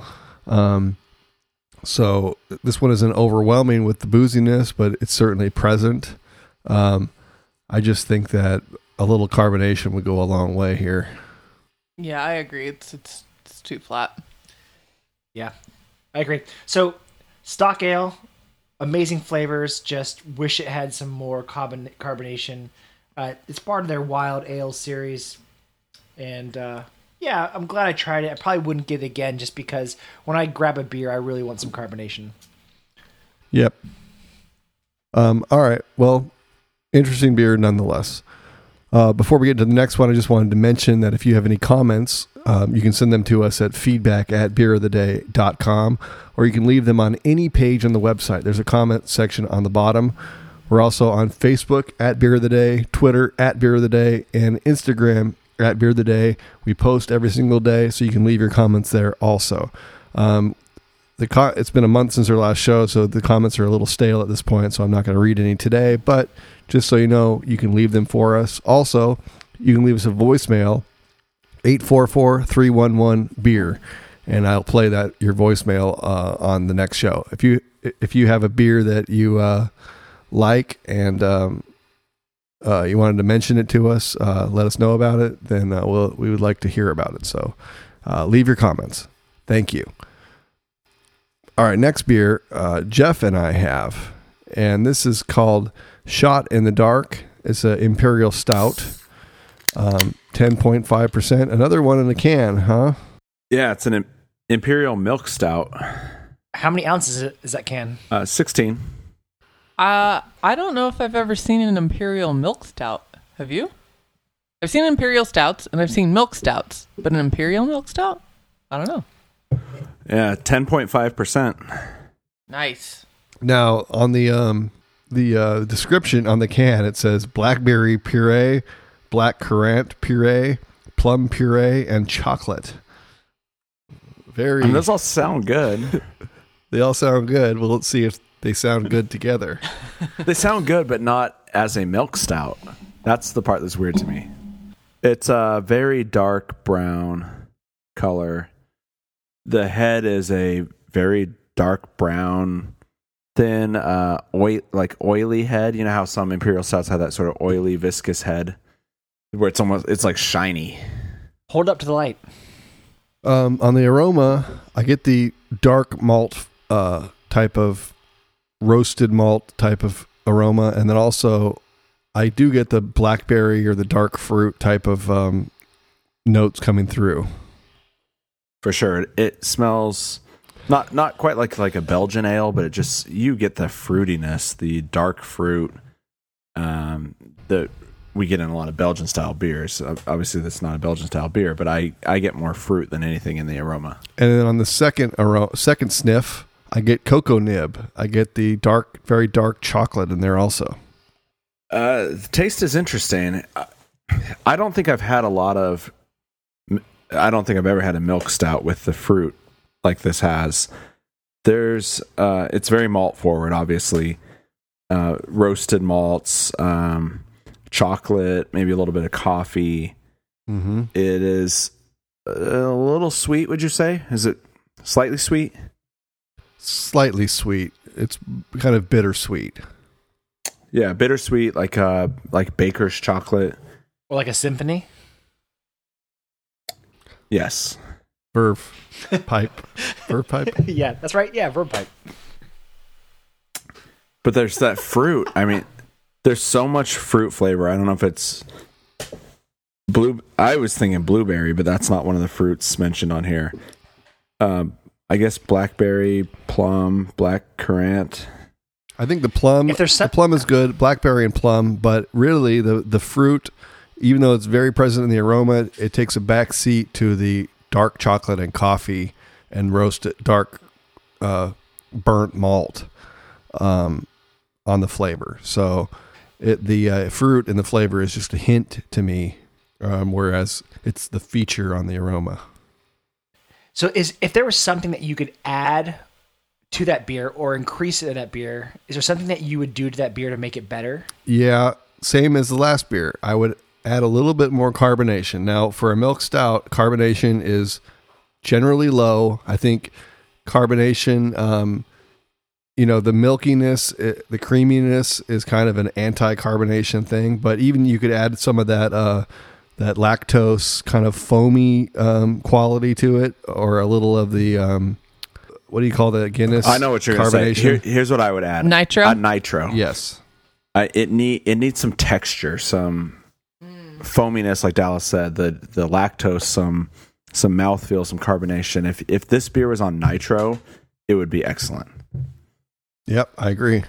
So this one isn't overwhelming with the booziness, but it's certainly present. I just think that a little carbonation would go a long way here. Yeah, I agree. It's too flat. Yeah, I agree. So stock ale, amazing flavors. Just wish it had some more carbonation. It's part of their wild ale series, and yeah, I'm glad I tried it. I probably wouldn't get it again just because when I grab a beer, I really want some carbonation. Yep. All right. Well, interesting beer nonetheless. Before we get to the next one, I just wanted to mention that if you have any comments, you can send them to us at feedback@beeroftheday.com, or you can leave them on any page on the website. There's a comment section on the bottom. We're also on Facebook at Beer of the Day, Twitter at Beer of the Day, and Instagram at Beer of the Day. We post every single day, so you can leave your comments there also. It's been a month since our last show, so the comments are a little stale at this point, so I'm not going to read any today, but just so you know, you can leave them for us. Also, you can leave us a voicemail, 844-311-BEER, and I'll play your voicemail on the next show. If you have a beer that you like and you wanted to mention it to us, let us know about it, then we would like to hear about it. So leave your comments. Thank you. All right, next beer Jeff and I have, and this is called Shot in the Dark. It's an Imperial Stout. 10.5%. Another one in a can, huh? Yeah, it's an Imperial Milk Stout. How many ounces is that can? 16. I don't know if I've ever seen an Imperial Milk Stout. Have you? I've seen Imperial Stouts and I've seen Milk Stouts, but an Imperial Milk Stout? I don't know. Yeah, 10.5%. Nice. Now, on the description on the can, it says blackberry puree, black currant puree, plum puree, and chocolate. Very. Those all sound good. They all sound good. Well, let's see if they sound good together. They sound good, but not as a milk stout. That's the part that's weird to me. It's a very dark brown color. The head is a very dark brown, thin, oily head. You know how some Imperial Stouts have that sort of oily, viscous head, where it's like shiny. Hold up to the light. On the aroma, I get the dark malt type of roasted malt type of aroma, and then also I do get the blackberry or the dark fruit type of notes coming through. For sure, it smells not quite like a Belgian ale, but you get the fruitiness, the dark fruit that we get in a lot of Belgian style beers. Obviously, that's not a Belgian style beer, but I get more fruit than anything in the aroma. And then on the second sniff, I get cocoa nib. I get the very dark chocolate in there also. The taste is interesting. I don't think I've ever had a milk stout with the fruit like this has. It's very malt forward, obviously. Roasted malts, chocolate, maybe a little bit of coffee. Mm-hmm. It is a little sweet, would you say? Is it slightly sweet? Slightly sweet. It's kind of bittersweet. Yeah, bittersweet, like Baker's chocolate. Or like a symphony? Yes. Verve pipe. Yeah, that's right. Yeah, verve pipe. But there's that fruit. I mean, there's so much fruit flavor. I don't know if it's I was thinking blueberry, but that's not one of the fruits mentioned on here. I guess blackberry, plum, black currant. I think the plum is good, blackberry and plum, but really the fruit, even though it's very present in the aroma, it takes a back seat to the dark chocolate and coffee and roasted dark burnt malt on the flavor. So the fruit and the flavor is just a hint to me, whereas it's the feature on the aroma. So if there was something that you could add to that beer or increase it in that beer, is there something that you would do to that beer to make it better? Yeah, same as the last beer. I would add a little bit more carbonation. Now, for a milk stout, carbonation is generally low. I think carbonation, the milkiness, the creaminess is kind of an anti-carbonation thing, but even you could add some of that lactose kind of foamy quality to it, or a little of the what do you call that, Guinness? I know what you're going to say. Here's what I would add. Nitro? Nitro. Yes. It needs some texture, some foaminess, like Dallas said. The lactose, some mouthfeel, some carbonation. If this beer was on nitro, it would be excellent. Yep, I agree.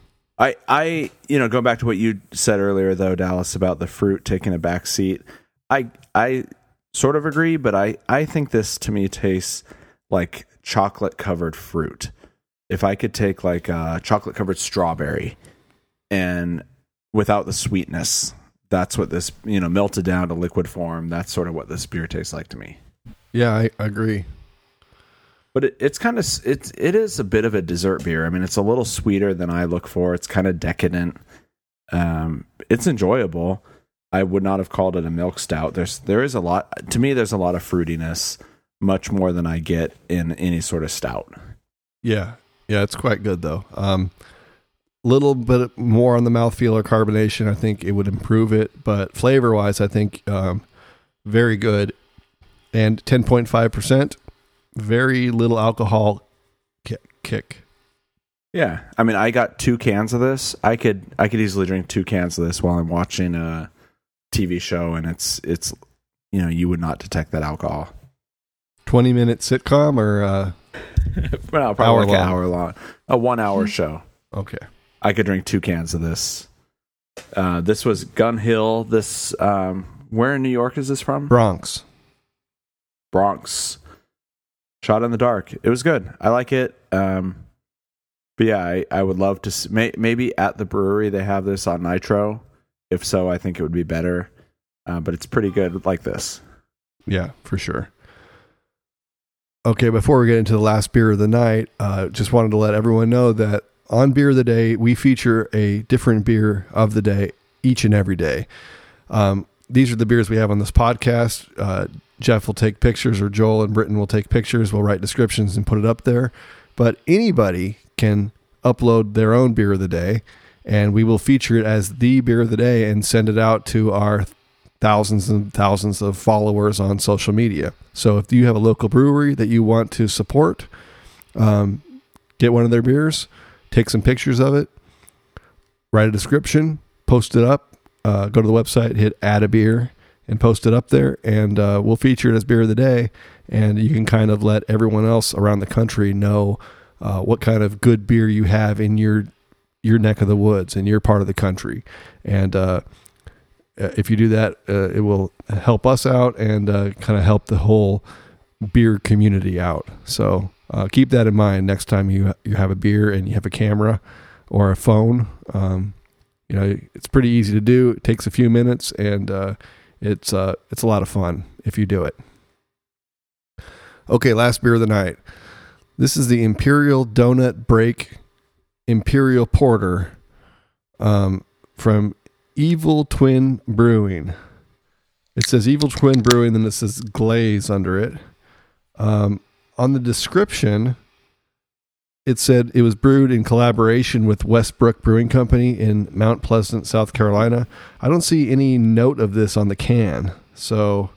I going back to what you said earlier, though, Dallas, about the fruit taking a back seat. I sort of agree, but I think this to me tastes like chocolate covered fruit. If I could take like a chocolate covered strawberry and without the sweetness, that's what this, melted down to liquid form. That's sort of what this beer tastes like to me. Yeah, I agree. But it is a bit of a dessert beer. I mean, it's a little sweeter than I look for. It's kind of decadent. It's enjoyable. I would not have called it a milk stout. There's a lot of fruitiness, much more than I get in any sort of stout. Yeah, it's quite good though. Little bit more on the mouthfeel or carbonation, I think it would improve it, but flavor wise, I think very good. And 10.5%, very little alcohol kick. Yeah, I mean, I got 2 cans of this. I could easily drink 2 cans of this while I'm watching TV show, and it's you would not detect that alcohol. 20-minute sitcom or well, probably like an hour long, a 1 hour show. Okay, I could drink 2 cans of this. This was Gun Hill. This where in New York is this from? Bronx. Shot in the dark. It was good. I like it. But yeah, I would love to maybe at the brewery they have this on Nitro. If so, I think it would be better. But it's pretty good like this. Yeah, for sure. Okay, before we get into the last beer of the night, just wanted to let everyone know that on Beer of the Day, we feature a different beer of the day each and every day. These are the beers we have on this podcast. Jeff will take pictures, or Joel and Britton will take pictures. We'll write descriptions and put it up there. But anybody can upload their own beer of the day, and we will feature it as the beer of the day and send it out to our thousands and thousands of followers on social media. So if you have a local brewery that you want to support, get one of their beers, take some pictures of it, write a description, post it up, go to the website, hit add a beer, and post it up there, and we'll feature it as beer of the day, and you can kind of let everyone else around the country know what kind of good beer you have in your neck of the woods, in your part of the country. And if you do that, it will help us out and kind of help the whole beer community out. So keep that in mind next time you have a beer and you have a camera or a phone. It's pretty easy to do. It takes a few minutes, and it's a lot of fun if you do it. Okay, last beer of the night. This is the Imperial Donut Break Imperial Porter from Evil Twin Brewing. It says Evil Twin Brewing, then it says Glaze under it. On the description, it said it was brewed in collaboration with Westbrook Brewing Company in Mount Pleasant, South Carolina. I don't see any note of this on the can. So,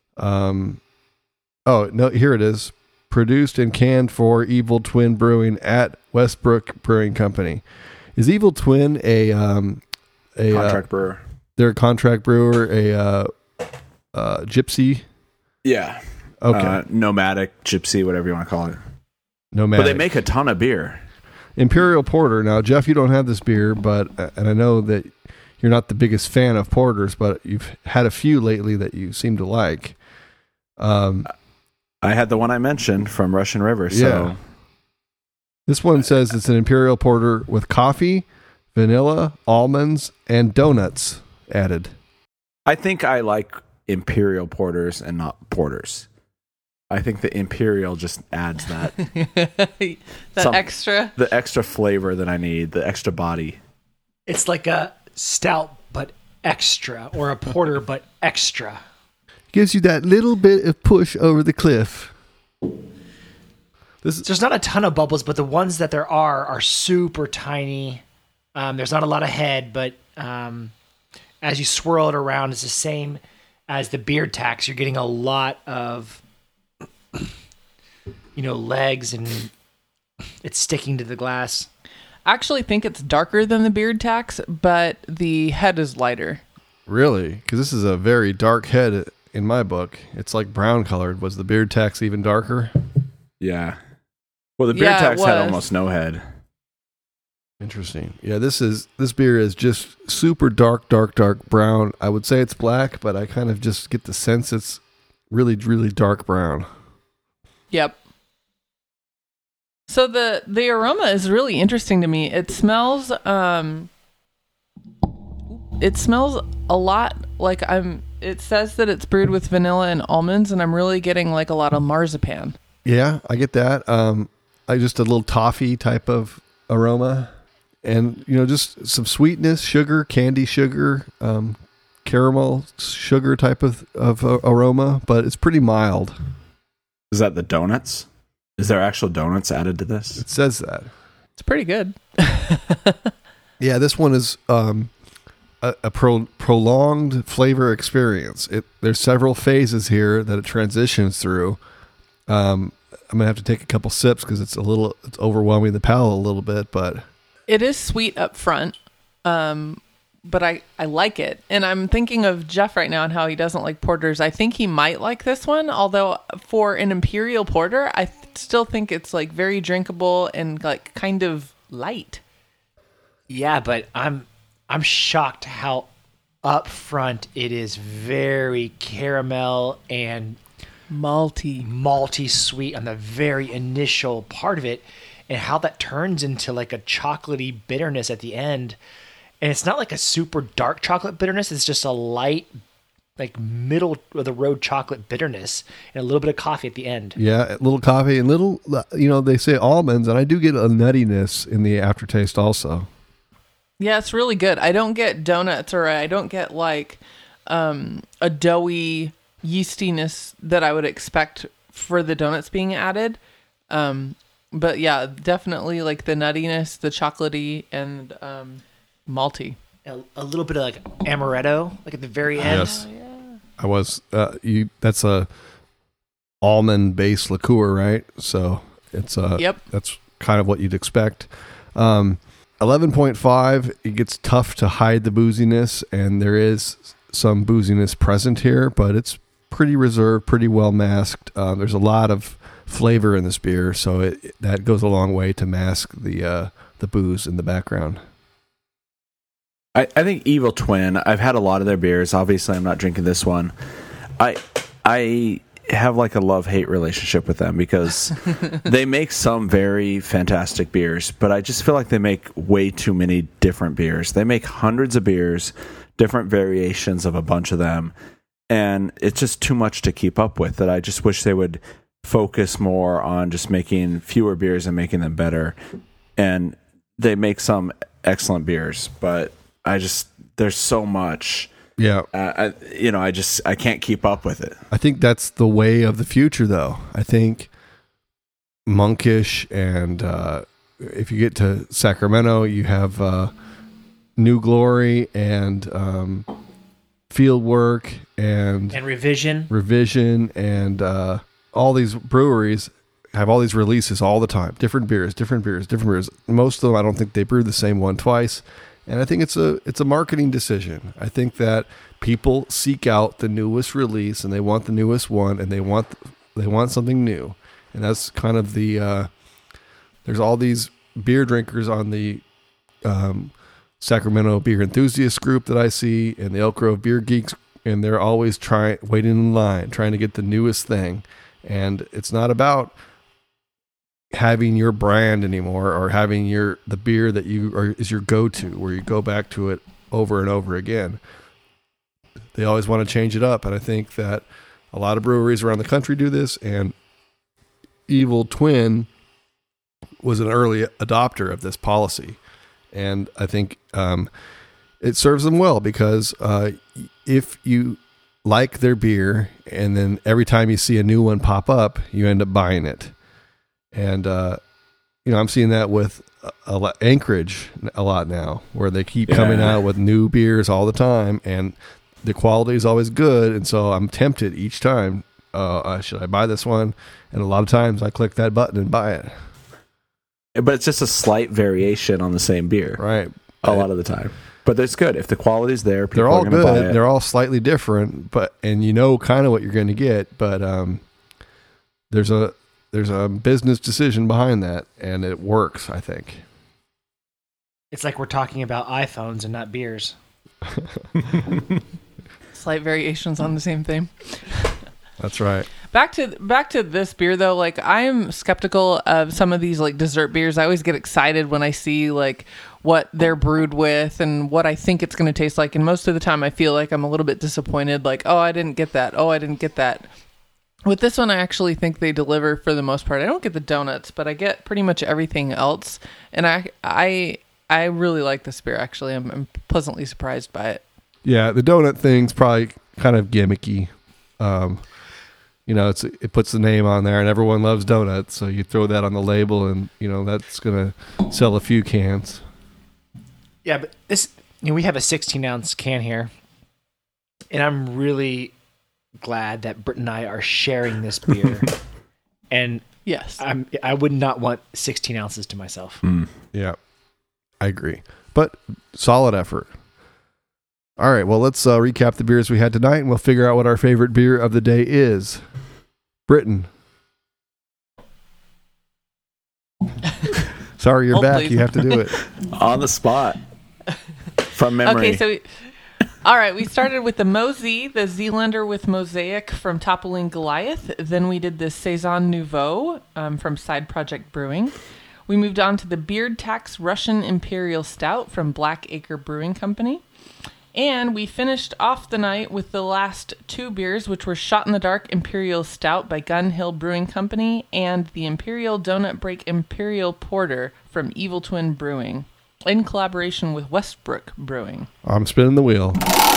here it is. Produced and canned for Evil Twin Brewing at Westbrook Brewing Company. Is Evil Twin a contract brewer? They're a contract brewer, a gypsy? Yeah. Okay. Nomadic, gypsy, whatever you want to call it. Nomadic. But they make a ton of beer. Imperial Porter. Now, Jeff, you don't have this beer, and I know that you're not the biggest fan of porters, but you've had a few lately that you seem to like. I had the one I mentioned from Russian River. So. Yeah. This one says it's an Imperial Porter with coffee, vanilla, almonds, and donuts added. I think I like Imperial Porters and not porters. I think the Imperial just adds that the extra flavor that I need, the extra body. It's like a stout but extra, or a porter but extra. Gives you that little bit of push over the cliff. There's not a ton of bubbles, but the ones that there are super tiny. There's not a lot of head, but as you swirl it around, it's the same as the beard tax. You're getting a lot of legs, and it's sticking to the glass. I actually think it's darker than the beard tax, but the head is lighter. Really? Because this is a very dark head in my book. It's like brown colored. Was the beard tax even darker? Yeah. Well, the beard tax had almost no head. Interesting. Yeah, this beer is just super dark brown. I would say it's black, but I kind of just get the sense it's really, really dark brown. Yep. So the aroma is really interesting to me. It smells a lot like it says that it's brewed with vanilla and almonds, and I'm really getting like a lot of marzipan. Yeah, I get that. I just a little toffee type of aroma, and just some sweetness, sugar, candy sugar, caramel sugar type of aroma, but it's pretty mild. Is that the donuts? Is there actual donuts added to this? It says that. It's pretty good. Yeah, this one is a prolonged flavor experience. There's several phases here that it transitions through. I'm gonna have to take a couple sips because it's overwhelming the palate a little bit, but it is sweet up front, but I like it. And I'm thinking of Jeff right now and how he doesn't like porters. I think he might like this one, although for an imperial porter, I still think it's like very drinkable and like kind of light. Yeah, but I'm shocked how up front it is very caramel and malty sweet on the very initial part of it, and how that turns into like a chocolatey bitterness at the end. And it's not like a super dark chocolate bitterness, it's just a light, like middle of the road chocolate bitterness and a little bit of coffee at the end. Yeah, a little coffee and little, they say almonds, and I do get a nuttiness in the aftertaste also. Yeah, it's really good. I don't get donuts, or I don't get like a doughy yeastiness that I would expect for the donuts being added. But yeah, definitely like the nuttiness, the chocolatey, and malty. A little bit of like amaretto, like at the very end. Yes, I was. That's a almond based liqueur, right? So it's yep. That's kind of what you'd expect. 11.5, it gets tough to hide the booziness, and there is some booziness present here, but it's pretty reserved, pretty well masked. There's a lot of flavor in this beer, so that goes a long way to mask the booze in the background. I think Evil Twin, I've had a lot of their beers. Obviously, I'm not drinking this one. I have like a love-hate relationship with them because they make some very fantastic beers, but I just feel like they make way too many different beers. They make hundreds of beers, different variations of a bunch of them, and it's just too much to keep up with. That I just wish they would focus more on just making fewer beers and making them better. And they make some excellent beers, but there's so much. Yeah. I can't keep up with it. I think that's the way of the future, though. I think Monkish, and if you get to Sacramento, you have New Glory and Fieldwork and Revision, and all these breweries have all these releases all the time. Different beers. Most of them, I don't think they brew the same one twice. And I think it's a marketing decision. I think that people seek out the newest release, and they want the newest one, and they want something new. And that's kind of the there's all these beer drinkers on the Sacramento Beer Enthusiast group that I see, and the Elk Grove Beer Geeks, and they're always waiting in line, trying to get the newest thing. And it's not about having your brand anymore, or having the beer that is your go-to, where you go back to it over and over again. They always want to change it up, and I think that a lot of breweries around the country do this, and Evil Twin was an early adopter of this policy, and I think it serves them well, because if you like their beer and then every time you see a new one pop up, you end up buying it. And, I'm seeing that with Anchorage a lot now, where they keep coming out with new beers all the time, and the quality is always good. And so I'm tempted each time, should I buy this one? And a lot of times I click that button and buy it. But it's just a slight variation on the same beer. Right. A lot of the time. But it's good. If the quality's there, people they're all are going to buy good. it. They're all slightly different, and you know kind of what you're going to get. But there's a business decision behind that, and it works, I think. It's like we're talking about iPhones and not beers. Slight variations on the same theme. That's right. Back to this beer though, like I'm skeptical of some of these like dessert beers. I always get excited when I see like what they're brewed with and what I think it's going to taste like, and most of the time I feel like I'm a little bit disappointed, like, oh, I didn't get that. With this one, I actually think they deliver for the most part. I don't get the donuts, but I get pretty much everything else. And I really like this beer, actually. I'm pleasantly surprised by it. Yeah, the donut thing's probably kind of gimmicky. It puts the name on there, and everyone loves donuts, so you throw that on the label, and that's going to sell a few cans. Yeah, but this, we have a 16-ounce can here, and I'm really glad that Britt and I are sharing this beer. And yes, I would not want 16 ounces to myself. Yeah, I agree. But solid effort. All right, well, let's recap the beers we had tonight, and we'll figure out what our favorite beer of the day is. Britton. Sorry, you're back. Please. You have to do it. On the spot. From memory. Okay, all right, we started with the Mosey, the Zealander with Mosaic from Toppling Goliath. Then we did the Saison Nouveau from Side Project Brewing. We moved on to the Beard Tax Russian Imperial Stout from Black Acre Brewing Company. And we finished off the night with the last two beers, which were Shot in the Dark Imperial Stout by Gun Hill Brewing Company and the Imperial Donut Break Imperial Porter from Evil Twin Brewing, in collaboration with Westbrook Brewing. I'm spinning the wheel.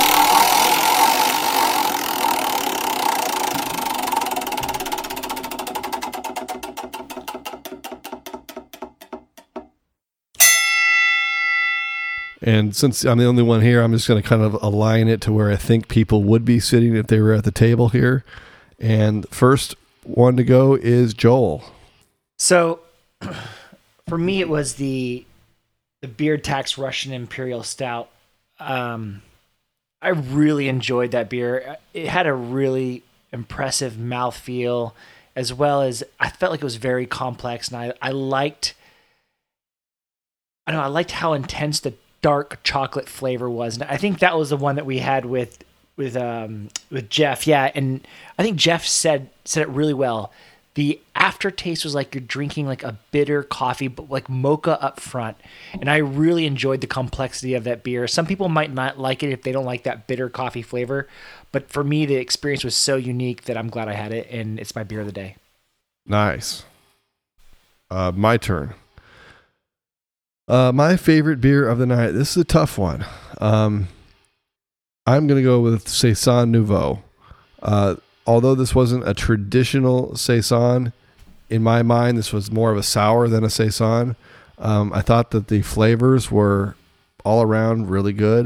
And since I'm the only one here, I'm just going to kind of align it to where I think people would be sitting if they were at the table here. And first one to go is Joel. So for me, it was the Beard Tax Russian Imperial Stout. I really enjoyed that beer. It had a really impressive mouthfeel, as well as I felt like it was very complex, and I liked how intense the dark chocolate flavor was. And I think that was the one that we had with Jeff. Yeah, and I think Jeff said it really well. The aftertaste was like you're drinking like a bitter coffee, but like mocha up front. And I really enjoyed the complexity of that beer. Some people might not like it if they don't like that bitter coffee flavor. But for me, the experience was so unique that I'm glad I had it. And it's my beer of the day. Nice. My turn. My favorite beer of the night. This is a tough one. I'm going to go with Saison Nouveau. Although this wasn't a traditional Saison, in my mind, this was more of a sour than a Saison. I thought that the flavors were all around really good.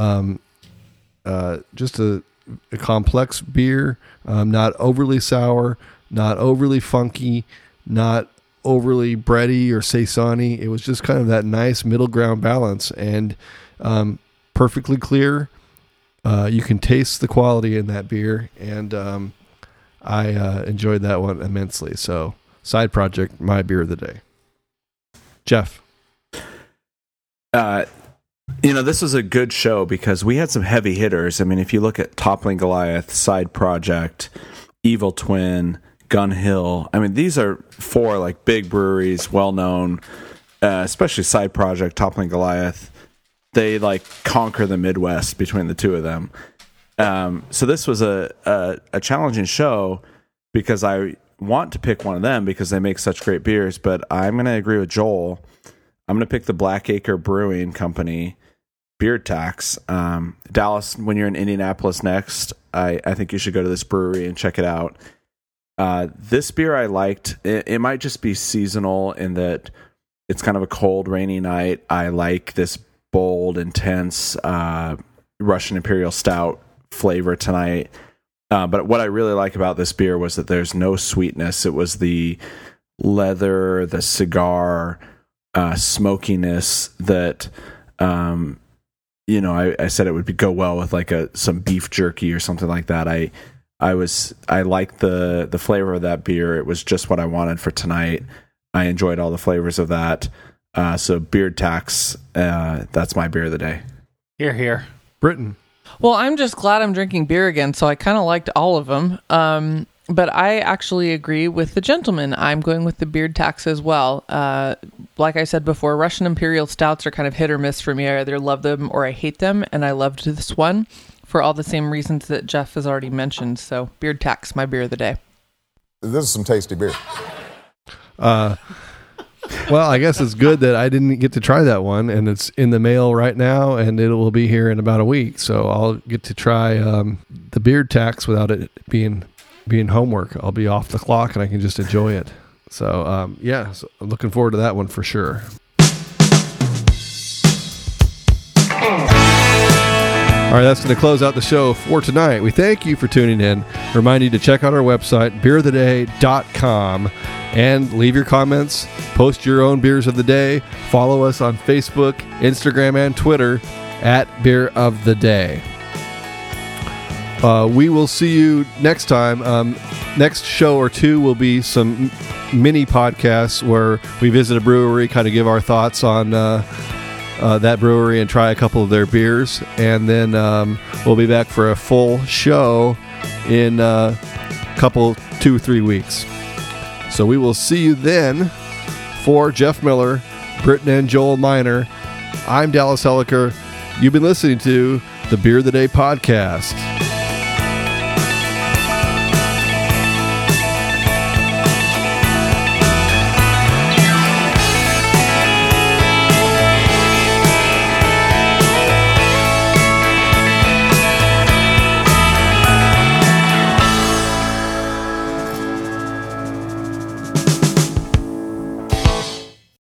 Just a complex beer, not overly sour, not overly funky, not overly bready or saison-y. It was just kind of that nice middle ground balance, and perfectly clear. You can taste the quality in that beer, and I enjoyed that one immensely. So, Side Project, my beer of the day. Jeff. This was a good show because we had some heavy hitters. I mean, if you look at Toppling Goliath, Side Project, Evil Twin, Gun Hill, I mean, these are four like big breweries, well known, especially Side Project, Toppling Goliath. They like conquer the Midwest between the two of them. So this was a challenging show because I want to pick one of them because they make such great beers, but I'm going to agree with Joel. I'm going to pick the Black Acre Brewing Company Beard Tax. Dallas, when you're in Indianapolis next, I think you should go to this brewery and check it out. This beer I liked. It might just be seasonal in that it's kind of a cold, rainy night. I like this bold, intense Russian Imperial Stout flavor tonight. But what I really like about this beer was that there's no sweetness. It was the leather, the cigar, smokiness that, I said it would go well with like some beef jerky or something like that. I liked the flavor of that beer. It was just what I wanted for tonight. I enjoyed all the flavors of that. So Beard Tax, that's my beer of the day. Hear, hear. Britton. Well, I'm just glad I'm drinking beer again, so I kind of liked all of them. But I actually agree with the gentleman. I'm going with the Beard Tax as well. Like I said before, Russian Imperial Stouts are kind of hit or miss for me. I either love them or I hate them, and I loved this one for all the same reasons that Jeff has already mentioned. So Beard Tax, my beer of the day. This is some tasty beer. Well, I guess it's good that I didn't get to try that one, and it's in the mail right now, and it will be here in about a week. So I'll get to try the Beard Tax without it being homework. I'll be off the clock, and I can just enjoy it. So, so I'm looking forward to that one for sure. All right, that's going to close out the show for tonight. We thank you for tuning in. Remind you to check out our website, beeroftheday.com, and leave your comments. Post your own beers of the day. Follow us on Facebook, Instagram, and Twitter. at Beer of the Day. We will see you next time. Next show or two will be some mini podcasts where we visit a brewery, kind of give our thoughts on that brewery and try a couple of their beers. And then we'll be back for a full show in a couple, 2-3 weeks. So we will see you then. For Jeff Miller, Britton and Joel Miner, I'm Dallas Helliker. You've been listening to the Beer of the Day podcast.